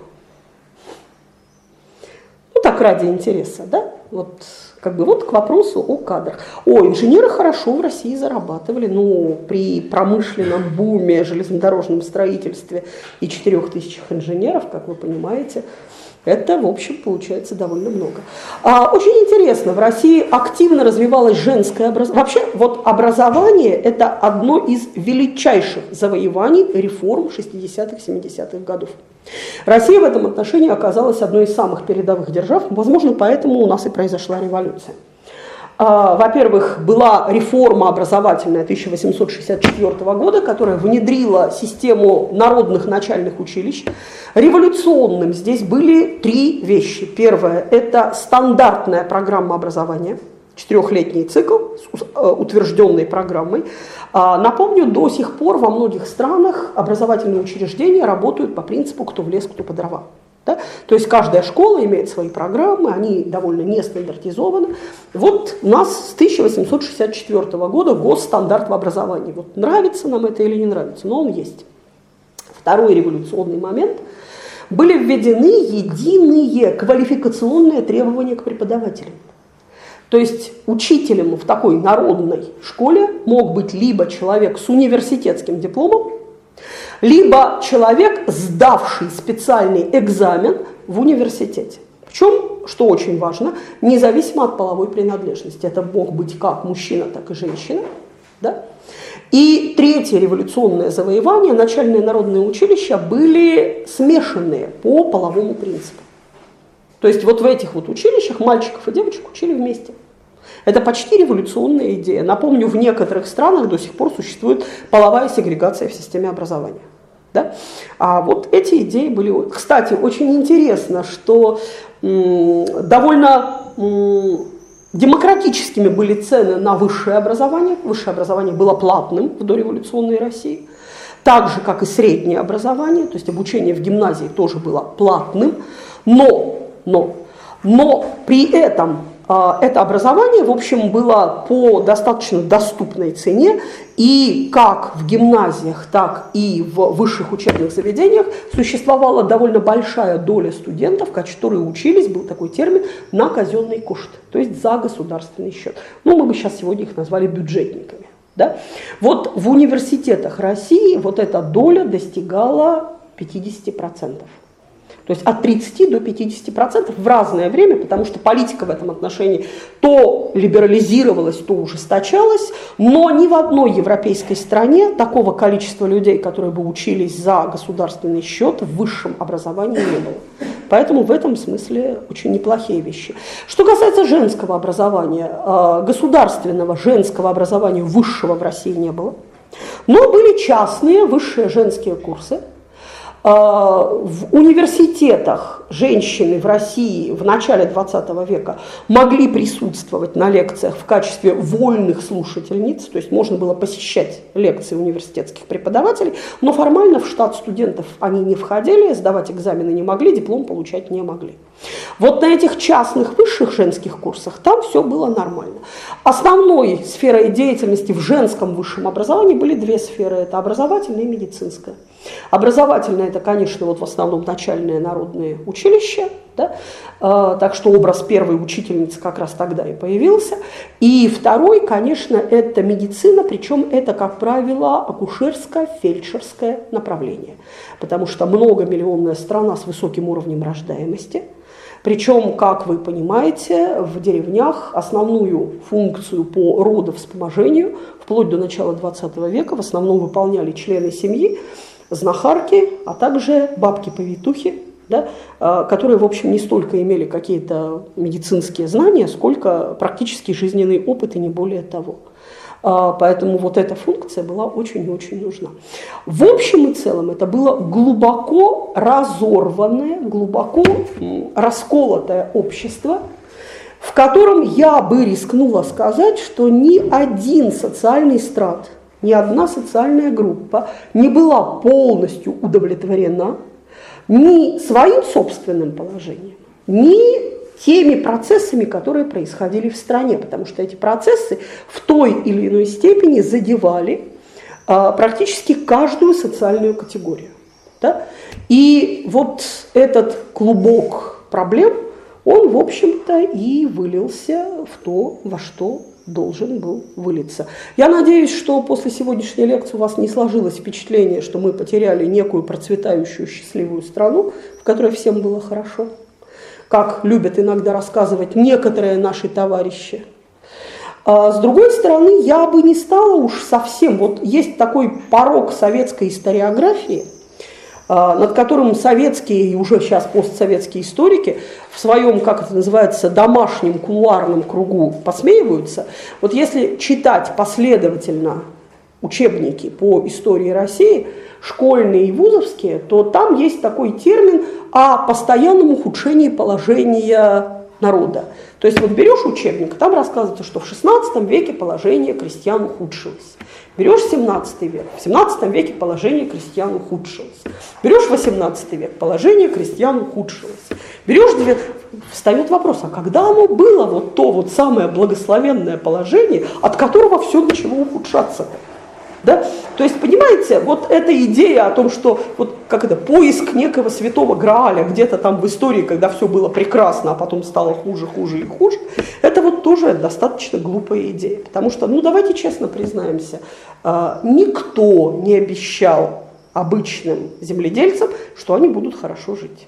Ну, так ради интереса, да? Вот, как бы, вот к вопросу о кадрах. О, инженеры хорошо в России зарабатывали, ну, при промышленном буме, железнодорожном строительстве и четырех тысячах инженеров, как вы понимаете, это, в общем, получается довольно много. А, очень интересно, в России активно развивалось женское образование. Вообще, вот образование – это одно из величайших завоеваний реформ шестидесятых семидесятых годов. Россия в этом отношении оказалась одной из самых передовых держав, возможно, поэтому у нас и произошла революция. Во-первых, была реформа образовательная тысяча восемьсот шестьдесят четвёртого года, которая внедрила систему народных начальных училищ. Революционным здесь были три вещи. Первое – это стандартная программа образования, четырехлетний цикл с утвержденной программой. Напомню, до сих пор во многих странах образовательные учреждения работают по принципу «кто в лес, кто по дрова». Да? То есть каждая школа имеет свои программы, они довольно нестандартизованы. Вот у нас с тысяча восемьсот шестьдесят четвёртого года госстандарт в образовании. Вот нравится нам это или не нравится, но он есть. Второй революционный момент. Были введены единые квалификационные требования к преподавателям. То есть учителем в такой народной школе мог быть либо человек с университетским дипломом, либо человек, сдавший специальный экзамен в университете. Причем, что очень важно, независимо от половой принадлежности. Это мог быть как мужчина, так и женщина. Да? И третье революционное завоевание, начальные народные училища были смешанные по половому принципу. То есть вот в этих вот училищах мальчиков и девочек учили вместе. Это почти революционная идея. Напомню, в некоторых странах до сих пор существует половая сегрегация в системе образования. Да? А вот эти идеи были... Кстати, очень интересно, что м, довольно м, демократическими были цены на высшее образование. Высшее образование было платным в дореволюционной России. Так же, как и среднее образование, то есть обучение в гимназии тоже было платным. Но, но, но при этом... Это образование, в общем, было по достаточно доступной цене, и как в гимназиях, так и в высших учебных заведениях существовала довольно большая доля студентов, которые учились, был такой термин, на казенный кошт, то есть за государственный счет. Ну, мы бы сейчас сегодня их назвали бюджетниками. Да? Вот в университетах России вот эта доля достигала пятьдесят процентов. То есть от тридцати до пятидесяти процентов в разное время, потому что политика в этом отношении то либерализировалась, то ужесточалась, но ни в одной европейской стране такого количества людей, которые бы учились за государственный счет, в высшем образовании не было. Поэтому в этом смысле очень неплохие вещи. Что касается женского образования, государственного женского образования высшего в России не было, но были частные высшие женские курсы. В университетах женщины в России в начале двадцатого века могли присутствовать на лекциях в качестве вольных слушательниц, то есть можно было посещать лекции университетских преподавателей, но формально в штат студентов они не входили, сдавать экзамены не могли, диплом получать не могли. Вот на этих частных высших женских курсах там все было нормально. Основной сферой деятельности в женском высшем образовании были две сферы, это образовательная и медицинская. Образовательное – это, конечно, вот в основном начальные народные училища, да? э, так что образ первой учительницы как раз тогда и появился. И второй, конечно, это медицина, причем это, как правило, акушерско-фельдшерское направление, потому что многомиллионная страна с высоким уровнем рождаемости. Причем, как вы понимаете, в деревнях основную функцию по родовспоможению вплоть до начала двадцатого века в основном выполняли члены семьи, знахарки, а также бабки-повитухи, да, которые, в общем, не столько имели какие-то медицинские знания, сколько практически жизненный опыт и не более того. Поэтому вот эта функция была очень и очень нужна. В общем и целом это было глубоко разорванное, глубоко расколотое общество, в котором я бы рискнула сказать, что ни один социальный страт, ни одна социальная группа не была полностью удовлетворена ни своим собственным положением, ни теми процессами, которые происходили в стране, потому что эти процессы в той или иной степени задевали а, практически каждую социальную категорию. Да? И вот этот клубок проблем, он, в общем-то, и вылился в то, во что должен был вылиться. Я надеюсь, что после сегодняшней лекции у вас не сложилось впечатление, что мы потеряли некую процветающую счастливую страну, в которой всем было хорошо, как любят иногда рассказывать некоторые наши товарищи. А с другой стороны, я бы не стала уж совсем... Вот есть такой порог советской историографии, над которым советские и уже сейчас постсоветские историки в своем, как это называется, домашнем кулуарном кругу посмеиваются. Вот если читать последовательно учебники по истории России, школьные и вузовские, то там есть такой термин о постоянном ухудшении положения народа. То есть вот берешь учебник, там рассказывается, что в шестнадцатом веке положение крестьян ухудшилось. Берешь семнадцатый век, в семнадцатом веке положение крестьян ухудшилось. Берешь восемнадцатый век, положение крестьян ухудшилось. Берешь, встает вопрос, а когда оно было вот то вот самое благословенное положение, от которого все начало ухудшаться-то? Да? То есть, понимаете, вот эта идея о том, что вот как это, поиск некого святого Грааля где-то там в истории, когда все было прекрасно, а потом стало хуже, хуже и хуже, это вот тоже достаточно глупая идея. Потому что, ну давайте честно признаемся, никто не обещал обычным земледельцам, что они будут хорошо жить.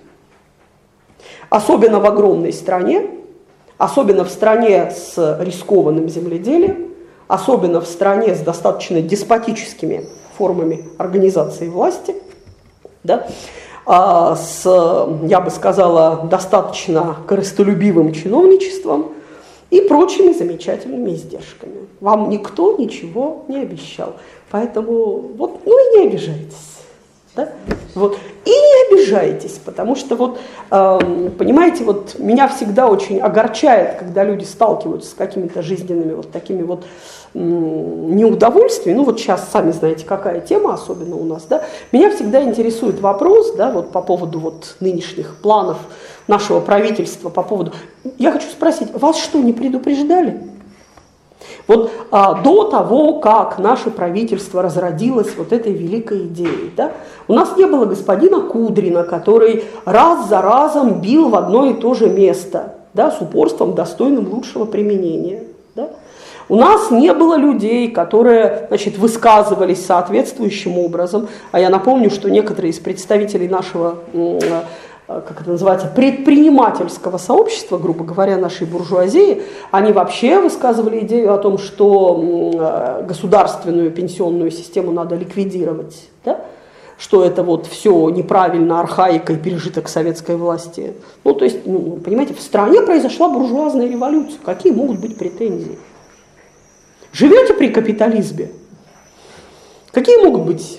Особенно в огромной стране, особенно в стране с рискованным земледелием, особенно в стране с достаточно деспотическими формами организации власти, да, а с, я бы сказала, достаточно корыстолюбивым чиновничеством и прочими замечательными издержками. Вам никто ничего не обещал, поэтому вот, ну и не обижайтесь. Да? Вот. И не обижайтесь, потому что, вот, э, понимаете, вот меня всегда очень огорчает, когда люди сталкиваются с какими-то жизненными вот такими вот э, неудовольствиями. Ну вот сейчас, сами знаете, какая тема, особенно у нас. Да? Меня всегда интересует вопрос, да, вот, по поводу вот, нынешних планов нашего правительства, по поводу... Я хочу спросить, вас что, не предупреждали? Вот а, до того, как наше правительство разродилось вот этой великой идеей, да, у нас не было господина Кудрина, который раз за разом бил в одно и то же место, да, с упорством, достойным лучшего применения. Да. У нас не было людей, которые, значит, высказывались соответствующим образом. А я напомню, что некоторые из представителей нашего... как это называется, предпринимательского сообщества, грубо говоря, нашей буржуазии, они вообще высказывали идею о том, что государственную пенсионную систему надо ликвидировать, да? Что это вот все неправильно, архаика и пережиток советской власти. Ну, то есть, ну, понимаете, в стране произошла буржуазная революция. Какие могут быть претензии? Живете при капитализме? Какие могут быть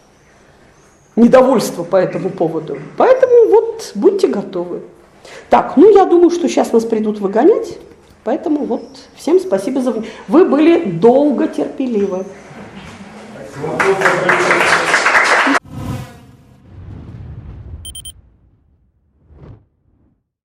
недовольство по этому поводу? Поэтому вот будьте готовы. Так, ну я думаю, что сейчас нас придут выгонять, поэтому вот всем спасибо за внимание. Вы были долго терпеливы.